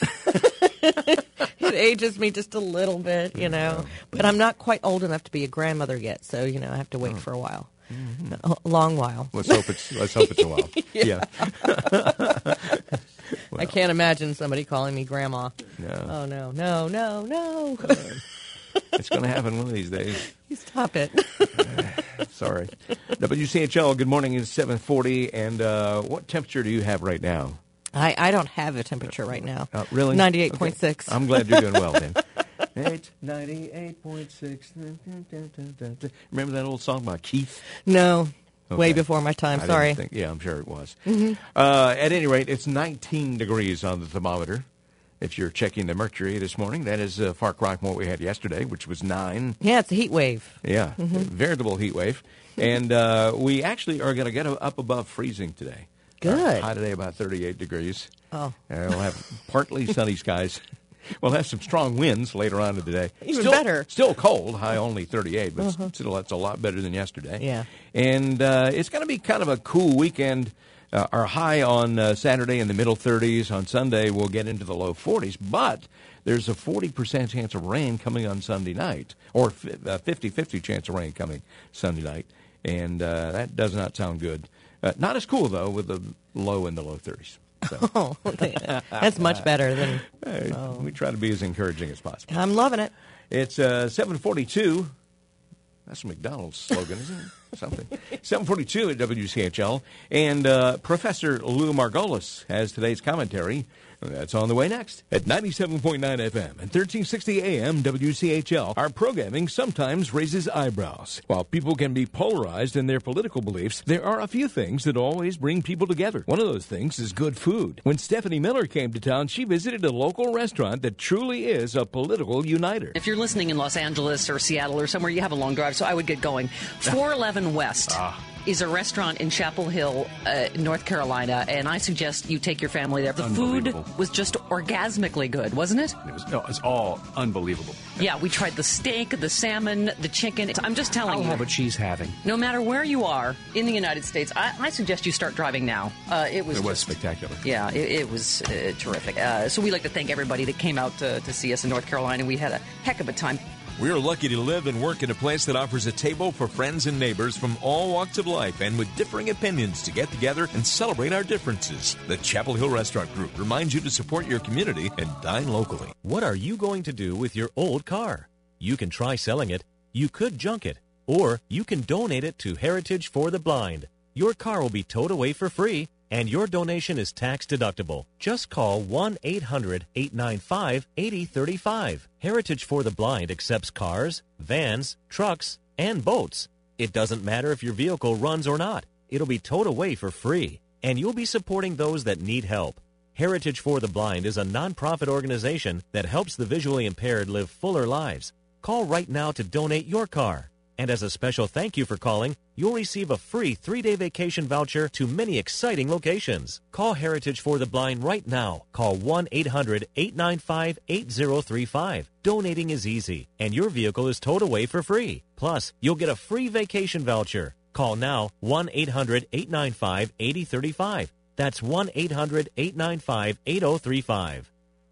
It ages me just a little bit, you know. But I'm not quite old enough to be a grandmother yet, so, you know, I have to wait oh. for a while. Mm-hmm. A, a long while. Let's hope it's let's hope it's a while. yeah. yeah. Well. I can't imagine somebody calling me grandma. No. Oh, no, no, no, no. Uh, it's going to happen one of these days. You stop it. uh, sorry. W C H L, good morning. It's seven forty, and uh, what temperature do you have right now? I, I don't have a temperature right now. Uh, really? ninety-eight point six. Okay. I'm glad you're doing well, then. ninety-eight point six. Remember that old song by Keith? No. Okay. Way before my time, I sorry. Think, yeah, I'm sure it was. Mm-hmm. Uh, at any rate, it's nineteen degrees on the thermometer. If you're checking the mercury this morning, that is a far cry from what we had yesterday, which was nine. Yeah, it's a heat wave. Yeah, mm-hmm. a veritable heat wave. And uh, we actually are going to get up above freezing today. Good. Uh, high today, about thirty-eight degrees. Oh. Uh, we'll have partly sunny skies. We'll have some strong winds later on in the day. Even still, better. Still cold, high only thirty-eight, but uh-huh. still that's a lot better than yesterday. Yeah. And uh, it's going to be kind of a cool weekend. Uh, our high on uh, Saturday in the middle thirties. On Sunday, we'll get into the low forties. But there's a forty percent chance of rain coming on Sunday night, or fifty-fifty chance of rain coming Sunday night. And uh, that does not sound good. Uh, not as cool, though, with the low in the low thirties. So. Oh, that's much better than. Hey, oh. We try to be as encouraging as possible. I'm loving it. It's uh, seven forty-two. That's a McDonald's slogan, isn't it? Something. seven forty-two at W C H L. And uh, Professor Lou Margolis has today's commentary. That's on the way next at ninety-seven point nine F M and thirteen sixty A M W C H L. Our programming sometimes raises eyebrows. While people can be polarized in their political beliefs, there are a few things that always bring people together. One of those things is good food. When Stephanie Miller came to town, she visited a local restaurant that truly is a political uniter. If you're listening in Los Angeles or Seattle or somewhere, you have a long drive, so I would get going. four eleven West. Ah. is a restaurant in Chapel Hill, uh, North Carolina, and I suggest you take your family there. The food was just orgasmically good, wasn't it? It was, no, it's all unbelievable. Yeah, we tried the steak, the salmon, the chicken. I'm just telling I'll you. have what she's having. No matter where you are in the United States, I, I suggest you start driving now. Uh, it was It was just, spectacular. Yeah, it, it was uh, terrific. Uh, so we'd like to thank everybody that came out to, to see us in North Carolina. We had a heck of a time. We're lucky to live and work in a place that offers a table for friends and neighbors from all walks of life and with differing opinions to get together and celebrate our differences. The Chapel Hill Restaurant Group reminds you to support your community and dine locally. What are you going to do with your old car? You can try selling it, you could junk it, or you can donate it to Heritage for the Blind. Your car will be towed away for free, and your donation is tax deductible. Just call one eight hundred eight nine five eight zero three five. Heritage for the Blind accepts cars, vans, trucks, and boats. It doesn't matter if your vehicle runs or not. It'll be towed away for free, and you'll be supporting those that need help. Heritage for the Blind is a nonprofit organization that helps the visually impaired live fuller lives. Call right now to donate your car. And as a special thank you for calling, you'll receive a free three-day vacation voucher to many exciting locations. Call Heritage for the Blind right now. Call one eight hundred eight nine five eight zero three five. Donating is easy, and your vehicle is towed away for free. Plus, you'll get a free vacation voucher. Call now one eight hundred eight nine five eight zero three five. That's one eight hundred eight nine five eight oh three five.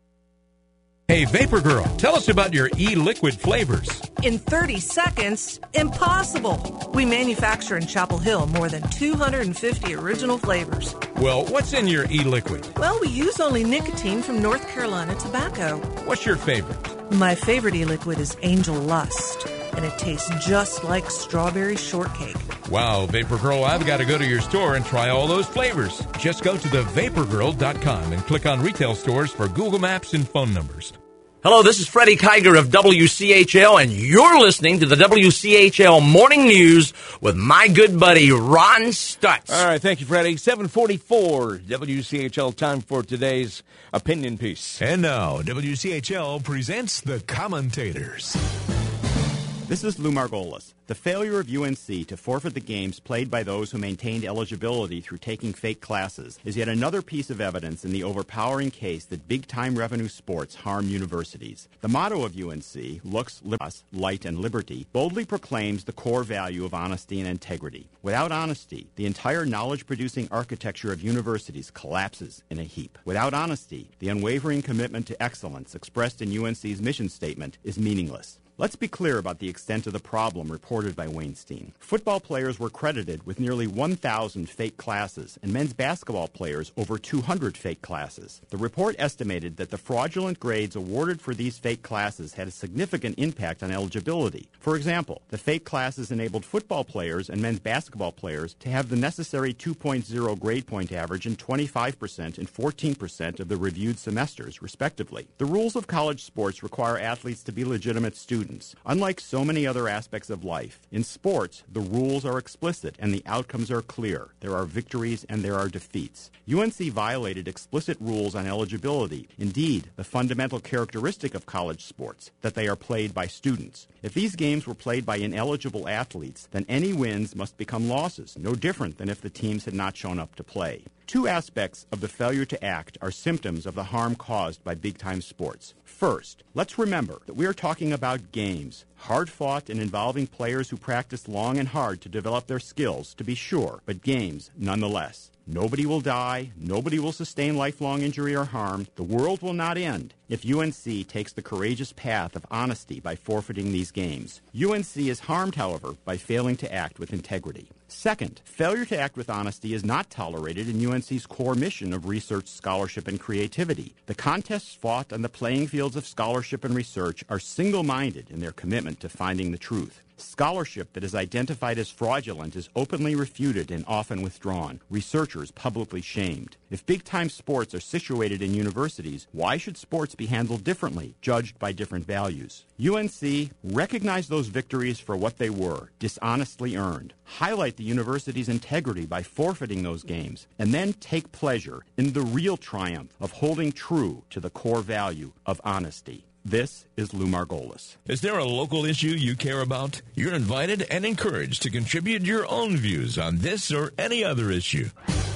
Hey, Vapor Girl, tell us about your e-liquid flavors. In thirty seconds, impossible. We manufacture in Chapel Hill more than two hundred fifty original flavors. Well, what's in your e-liquid? Well, we use only nicotine from North Carolina tobacco. What's your favorite? My favorite e-liquid is Angel Lust, and it tastes just like strawberry shortcake. Wow, Vapor Girl, I've got to go to your store and try all those flavors. Just go to the vapor girl dot com and click on retail stores for Google Maps and phone numbers. Hello, this is Freddie Kiger of W C H L, and you're listening to the W C H L Morning News with my good buddy Ron Stutz. All right, thank you, Freddie. seven forty-four W C H L, time for today's opinion piece. And now, W C H L presents the commentators. This is Lou Margolis. The failure of U N C to forfeit the games played by those who maintained eligibility through taking fake classes is yet another piece of evidence in the overpowering case that big-time revenue sports harm universities. The motto of U N C, Lux, Libertas, Light, and Liberty, boldly proclaims the core value of honesty and integrity. Without honesty, the entire knowledge-producing architecture of universities collapses in a heap. Without honesty, the unwavering commitment to excellence expressed in U N C's mission statement is meaningless. Let's be clear about the extent of the problem reported by Weinstein. Football players were credited with nearly one thousand fake classes, and men's basketball players over two hundred fake classes. The report estimated that the fraudulent grades awarded for these fake classes had a significant impact on eligibility. For example, the fake classes enabled football players and men's basketball players to have the necessary two point oh grade point average in twenty-five percent and fourteen percent of the reviewed semesters, respectively. The rules of college sports require athletes to be legitimate students. Unlike so many other aspects of life, in sports, the rules are explicit and the outcomes are clear. There are victories and there are defeats. U N C violated explicit rules on eligibility. Indeed, the fundamental characteristic of college sports, that they are played by students. If these games were played by ineligible athletes, then any wins must become losses, no different than if the teams had not shown up to play. Two aspects of the failure to act are symptoms of the harm caused by big-time sports. First, let's remember that we are talking about games, hard-fought and involving players who practice long and hard to develop their skills, to be sure, but games nonetheless. Nobody will die, nobody will sustain lifelong injury or harm, the world will not end if U N C takes the courageous path of honesty by forfeiting these games. U N C is harmed, however, by failing to act with integrity. Second, failure to act with honesty is not tolerated in U N C's core mission of research, scholarship, and creativity. The contests fought on the playing fields of scholarship and research are single-minded in their commitment to finding the truth. Scholarship that is identified as fraudulent is openly refuted and often withdrawn. Researchers publicly shamed. If big-time sports are situated in universities, why should sports be handled differently, judged by different values? U N C, recognize those victories for what they were, dishonestly earned. Highlight the university's integrity by forfeiting those games, and then take pleasure in the real triumph of holding true to the core value of honesty. This is Lou Margolis. Is there a local issue you care about? You're invited and encouraged to contribute your own views on this or any other issue.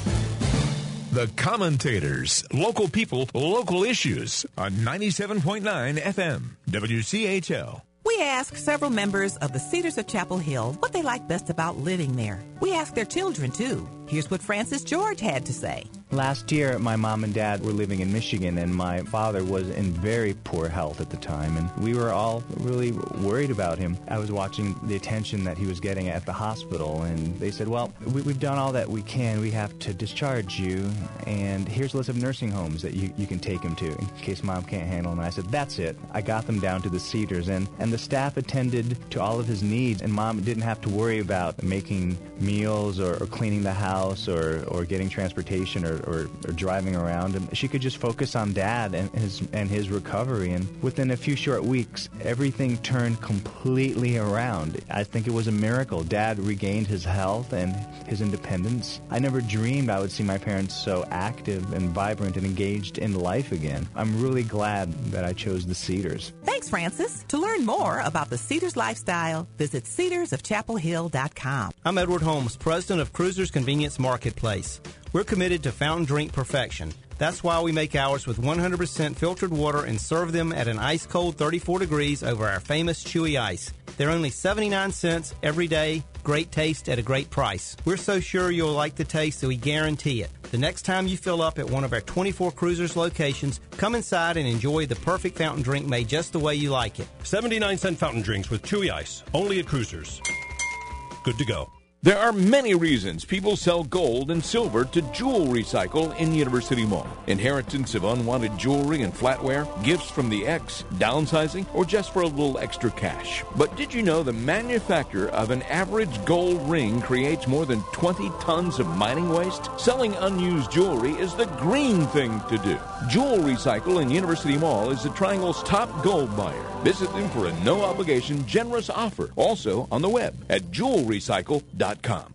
The Commentators, local people, local issues on ninety-seven point nine F M, W C H L. We asked several members of the Cedars of Chapel Hill what they like best about living there. We asked their children, too. Here's what Francis George had to say. Last year, my mom and dad were living in Michigan, and my father was in very poor health at the time, and we were all really worried about him. I was watching the attention that he was getting at the hospital, and they said, well, we, we've done all that we can. We have to discharge you, and here's a list of nursing homes that you, you can take him to in case mom can't handle him. And I said, that's it. I got them down to the Cedars, and, and the staff attended to all of his needs, and mom didn't have to worry about making meals or, or cleaning the house or, or getting transportation or Or, or driving around, and she could just focus on dad and his and his recovery. And within a few short weeks, everything turned completely around. I think it was a miracle. Dad regained his health and his independence. I never dreamed I would see my parents so active and vibrant and engaged in life again. I'm really glad that I chose the Cedars. Thanks, Francis. To learn more about the Cedars lifestyle, visit cedars of chapel hill dot com. I'm Edward Holmes, president of Cruisers Convenience Marketplace. We're committed to fountain drink perfection. That's why we make ours with one hundred percent filtered water and serve them at an ice-cold thirty-four degrees over our famous Chewy Ice. They're only seventy-nine cents every day, great taste at a great price. We're so sure you'll like the taste that we guarantee it. The next time you fill up at one of our twenty-four Cruisers locations, come inside and enjoy the perfect fountain drink made just the way you like it. seventy-nine cent fountain drinks with chewy ice, only at Cruisers. Good to go. There are many reasons people sell gold and silver to Jewel Recycle in University Mall. Inheritance of unwanted jewelry and flatware, gifts from the ex, downsizing, or just for a little extra cash. But did you know the manufacture of an average gold ring creates more than twenty tons of mining waste? Selling unused jewelry is the green thing to do. Jewel Recycle in University Mall is the Triangle's top gold buyer. Visit them for a no-obligation, generous offer. Also on the web at jewel recycle dot com.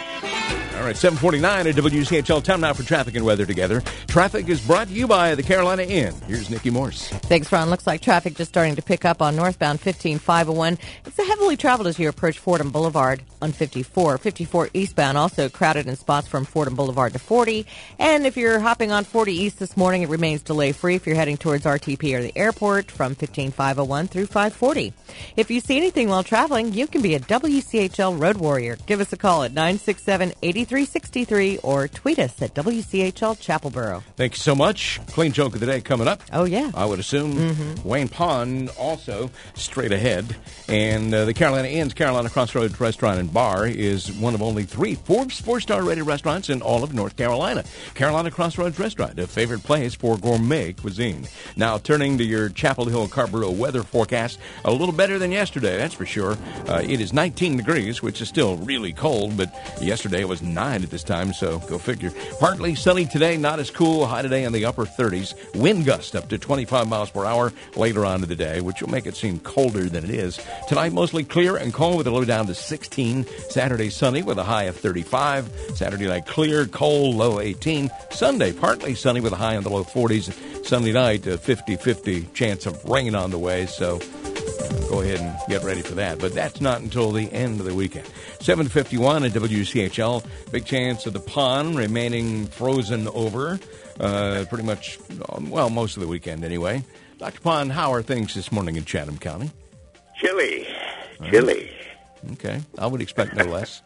All right, seven forty-nine at W C H L. Time now for traffic and weather together. Traffic is brought to you by the Carolina Inn. Here's Nikki Morse. Thanks, Ron. Looks like traffic just starting to pick up on northbound fifteen five oh one. It's heavily traveled as you approach Fordham Boulevard on fifty-four. fifty-four eastbound also crowded in spots from Fordham Boulevard to forty. And if you're hopping on forty east this morning, it remains delay-free if you're heading towards R T P or the airport from fifteen five oh one through five forty. If you see anything while traveling, you can be a W C H L Road Warrior. Give us a call at nine six seven, eight three six three or tweet us at W C H L Chapelboro. Thank you so much. Clean joke of the day coming up. Oh, yeah. I would assume. Mm-hmm. Wayne Pond also straight ahead. And uh, the Carolina Inn's Carolina Crossroads Restaurant and Bar is one of only three Forbes four-star rated restaurants in all of North Carolina. Carolina Crossroads Restaurant, a favorite place for gourmet cuisine. Now, turning to your Chapel Hill Carrboro weather forecast, a little better than yesterday, that's for sure. Uh, it is nineteen degrees, which is still really cold, but yesterday it was nine at this time, so go figure. Partly sunny today, not as cool. High today in the upper thirties. Wind gust up to twenty-five miles per hour later on in the day, which will make it seem colder than it is. Tonight, mostly clear and cold with a low down to sixteen. Saturday, sunny with a high of thirty-five. Saturday night, clear, cold, low eighteen. Sunday, partly sunny with a high in the low forties. Sunday night, a fifty-fifty chance of rain on the way, so go ahead and get ready for that. But that's not until the end of the weekend. seven fifty-one at W C H L. Big chance of the pond remaining frozen over uh, pretty much, well, most of the weekend anyway. Doctor Pond, how are things this morning in Chatham County? Chilly. Chilly. Uh, okay. I would expect no less.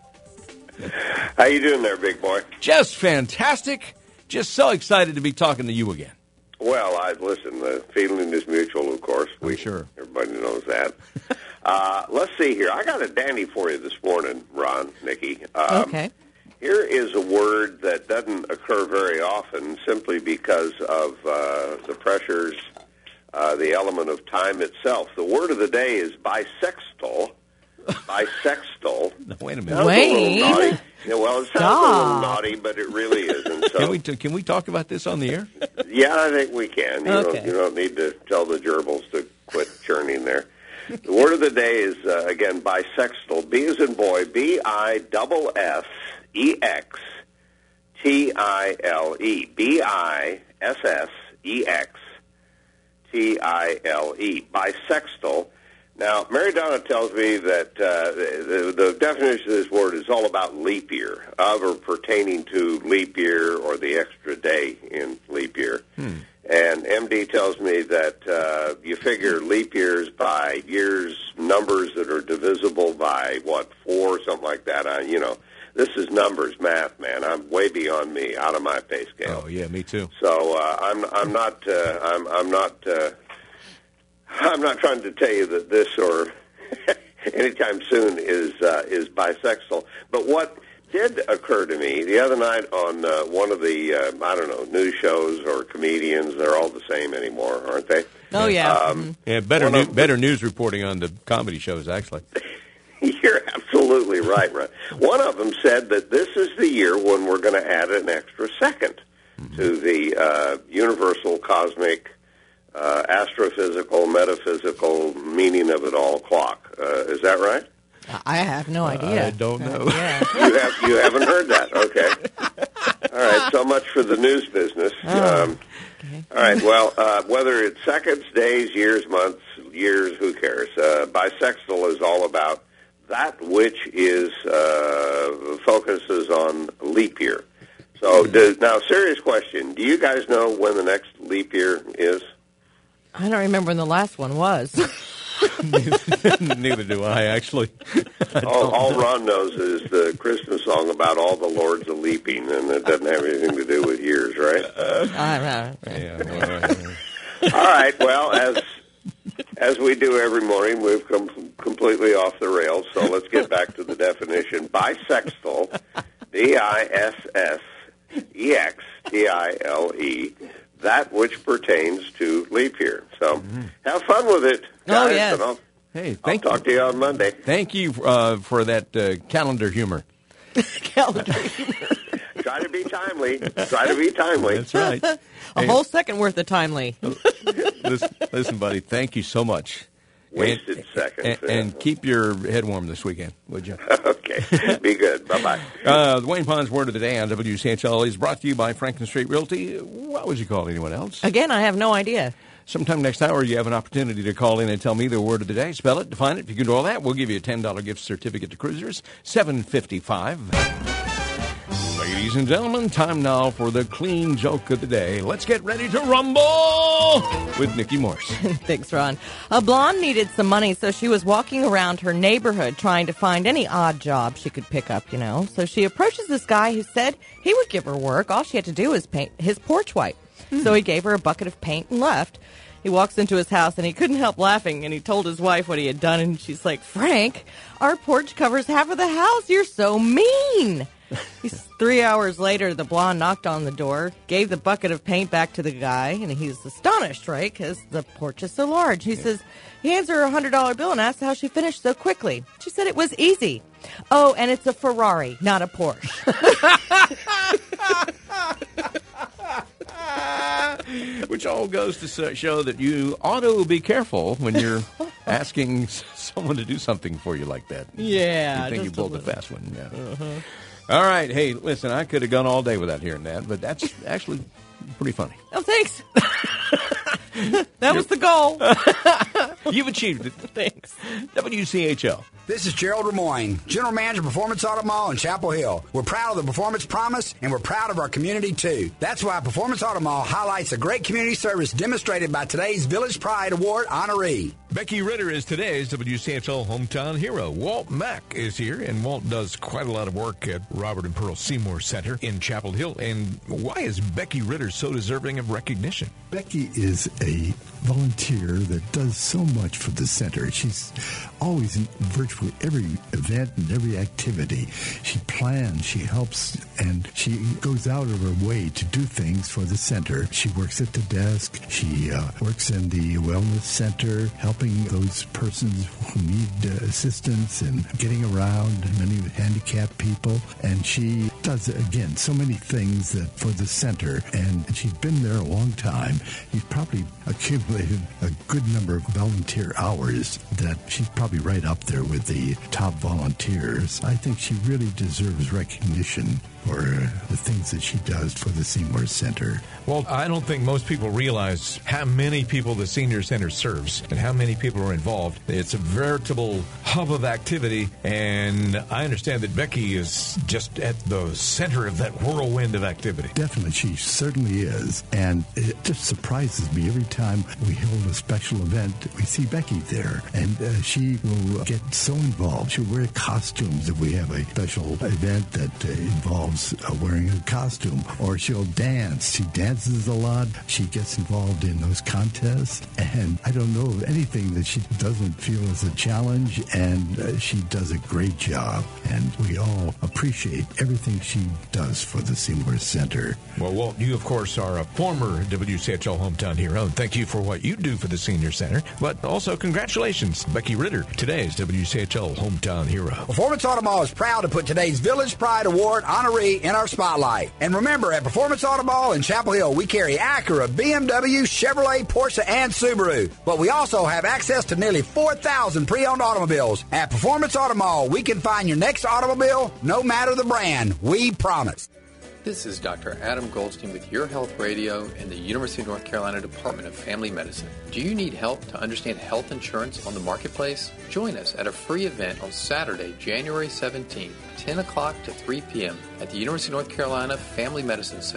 How you doing there, big boy? Just fantastic. Just so excited to be talking to you again. Well, I listen, the feeling is mutual, of course. We, sure. Everybody knows that. uh, let's see here. I got a dandy for you this morning, Ron, Nikki. Um, okay. Here is a word that doesn't occur very often simply because of uh, the pressures, uh, the element of time itself. The word of the day is bisexual. Bisexual. No, wait a minute. Wayne. A naughty. Yeah, well, it sounds Stop. a little naughty, but it really isn't. So. Can we t- can we talk about this on the air? Yeah, I think we can. You, Okay. don't, you don't need to tell the gerbils to quit churning there. The word of the day is, uh, again, bisexual. B as in boy, B I S S E X T I L E. B I S S E X T I L E. Bisexual. Now, Mary Donna tells me that uh, the, the definition of this word is all about leap year, of or pertaining to leap year or the extra day in leap year. Hmm. And M D tells me that uh, you figure leap years by years, numbers that are divisible by, what, four, something like that. I, you know, this is numbers, math, man. I'm way beyond me, out of my pay scale. Oh, yeah, me too. So uh, I'm, I'm not, uh, I'm, I'm not... Uh, I'm not trying to tell you that this or anytime soon is uh, is bisexual. But what did occur to me the other night on uh, one of the, uh, I don't know, news shows or comedians, they're all the same anymore, aren't they? Oh, yeah. Um, mm-hmm. Yeah, better One new, of- better news reporting on the comedy shows, actually. You're absolutely right, right. One of them said that this is the year when we're going to add an extra second to the uh, universal cosmic Uh, astrophysical, metaphysical meaning of it all clock. Uh, is that right? I have no idea. I don't know. Uh, yeah. You have you haven't heard that? Okay. All right. So much for the news business. Oh, um, all right. Well, uh, whether it's seconds, days, years, months, years, who cares? Uh, bisexual is all about that which is uh, focuses on leap year. So does, now, serious question: do you guys know when the next leap year is? I don't remember when the last one was. neither, neither do I, actually. I all, all Ron knows is the Christmas song about all the lords of leaping, and it doesn't have anything to do with years, right? Uh, uh, yeah, well, all right, well, as as we do every morning, we've come completely off the rails, so let's get back to the definition. Bisextile, B I S S E X T I L E, that which pertains to leap year. So mm-hmm. have fun with it, guys. Oh, yes. And I'll, hey, thank I'll you. talk to you on Monday. Thank you uh, for that uh, calendar humor. Calendar humor. Try to be timely. Try to be timely. That's right. A Hey, whole second worth of timely. listen, listen, buddy, thank you so much. Wasted and, seconds. And, and keep your head warm this weekend, would you? Okay. Be good. Bye-bye. Uh, the Wayne Pond's Word of the Day on W C H L is brought to you by Franklin Street Realty. What would you call anyone else? Again, I have no idea. Sometime next hour, you have an opportunity to call in and tell me the word of the day. Spell it, define it. If you can do all that, we'll give you a ten dollars gift certificate to Cruisers, seven fifty-five. Ladies and gentlemen, time now for the clean joke of the day. Let's get ready to rumble with Nikki Morse. Thanks, Ron. A blonde needed some money, so she was walking around her neighborhood trying to find any odd job she could pick up, you know. So she approaches this guy who said he would give her work. All she had to do was paint his porch white. Mm. So he gave her a bucket of paint and left. He walks into his house, and he couldn't help laughing, and he told his wife what he had done, and she's like, Frank, our porch covers half of the house. You're so mean. He's, three hours later, the blonde knocked on the door, gave the bucket of paint back to the guy, and he's astonished, right, because the porch is so large. He yeah. says, he hands her a one hundred dollar bill and asks how she finished so quickly. She said it was easy. Oh, and it's a Ferrari, not a Porsche. Which all goes to show that you ought to be careful when you're asking someone to do something for you like that. Yeah. You think you pulled a fast one. Yeah. Uh-huh. All right. Hey, listen, I could have gone all day without hearing that, but that's actually pretty funny. Oh, thanks. That was the goal. You've achieved it. Thanks. W C H L. This is Gerald Lemoyne, General Manager of Performance Auto Mall in Chapel Hill. We're proud of the Performance Promise, and we're proud of our community, too. That's why Performance Auto Mall highlights a great community service demonstrated by today's Village Pride Award honoree. Becky Ritter is today's W C H L hometown hero. Walt Mack is here, and Walt does quite a lot of work at Robert and Pearl Seymour Center in Chapel Hill. And why is Becky Ritter so deserving of recognition? Becky is a volunteer that does so much for the center. She's always in virtually every event and every activity. She plans, she helps, and she goes out of her way to do things for the center. She works at the desk. She uh, works in the wellness center, helping those persons who need uh, assistance and getting around, many handicapped people. And she does, again, so many things that for the center. And she's been there a long time. She's probably accumulated a good number of volunteer hours that she's probably right up there with the top volunteers. I think she really deserves recognition for the things that she does for the Seymour Center. Well, I don't think most people realize how many people the Senior Center serves and how many people are involved. It's a veritable hub of activity, and I understand that Becky is just at the center of that whirlwind of activity. Definitely, she certainly is, and it just surprises me every time we hold a special event, we see Becky there, and uh, she will get so involved. She'll wear costumes if we have a special event that uh, involves Uh, wearing a costume, or she'll dance. She dances a lot. She gets involved in those contests, and I don't know of anything that she doesn't feel is a challenge, and uh, she does a great job, and we all appreciate everything she does for the Seymour Center. Well, Walt, you, of course, are a former W C H L hometown hero, and thank you for what you do for the Senior Center, but also congratulations, Becky Ritter, today's W C H L hometown hero. Performance Auto Mall is proud to put today's Village Pride Award honoree in our spotlight. And remember, at Performance Auto Mall in Chapel Hill, we carry Acura, B M W, Chevrolet, Porsche, and Subaru. But we also have access to nearly four thousand pre-owned automobiles. At Performance Auto Mall, we can find your next automobile, no matter the brand. We promise. This is Doctor Adam Goldstein with Your Health Radio and the University of North Carolina Department of Family Medicine. Do you need help to understand health insurance on the marketplace? Join us at a free event on Saturday, January seventeenth, ten o'clock to three p.m. at the University of North Carolina Family Medicine Center.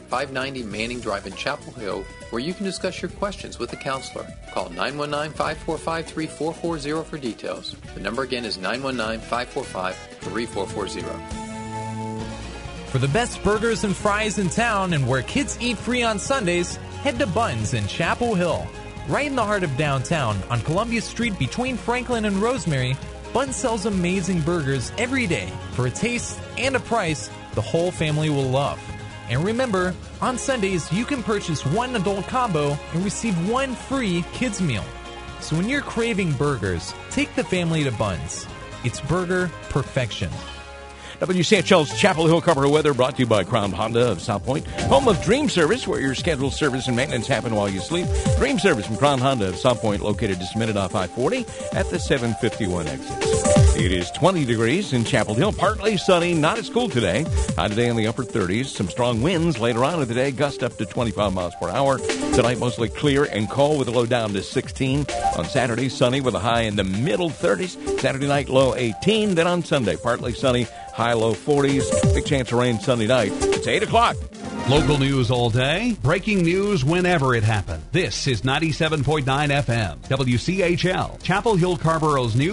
five ninety Manning Drive in Chapel Hill, where you can discuss your questions with a counselor. Call nine one nine, five four five, three four four zero for details. The number again is nine one nine, five four five, three four four zero. For the best burgers and fries in town and where kids eat free on Sundays, head to Buns in Chapel Hill. Right in the heart of downtown, on Columbia Street between Franklin and Rosemary, Buns sells amazing burgers every day for a taste and a price the whole family will love. And remember, on Sundays you can purchase one adult combo and receive one free kids meal. So when you're craving burgers, take the family to Buns. It's burger perfection. W C H L's Chapel Hill Cover Weather brought to you by Crown Honda of South Point, home of Dream Service, where your scheduled service and maintenance happen while you sleep. Dream Service from Crown Honda of South Point, located just a minute off I forty at the seven fifty-one exit. It is twenty degrees in Chapel Hill, partly sunny, not at school today. High today in the upper thirties. Some strong winds later on in the day, gust up to twenty-five miles per hour. Tonight, mostly clear and cold with a low down to sixteen. On Saturday, sunny with a high in the middle thirties. Saturday night, low eighteen. Then on Sunday, partly sunny, high low forties. Big chance of rain Sunday night. It's eight o'clock. Local news all day, breaking news whenever it happened. This is ninety-seven point nine F M, W C H L, Chapel Hill Carborough's news.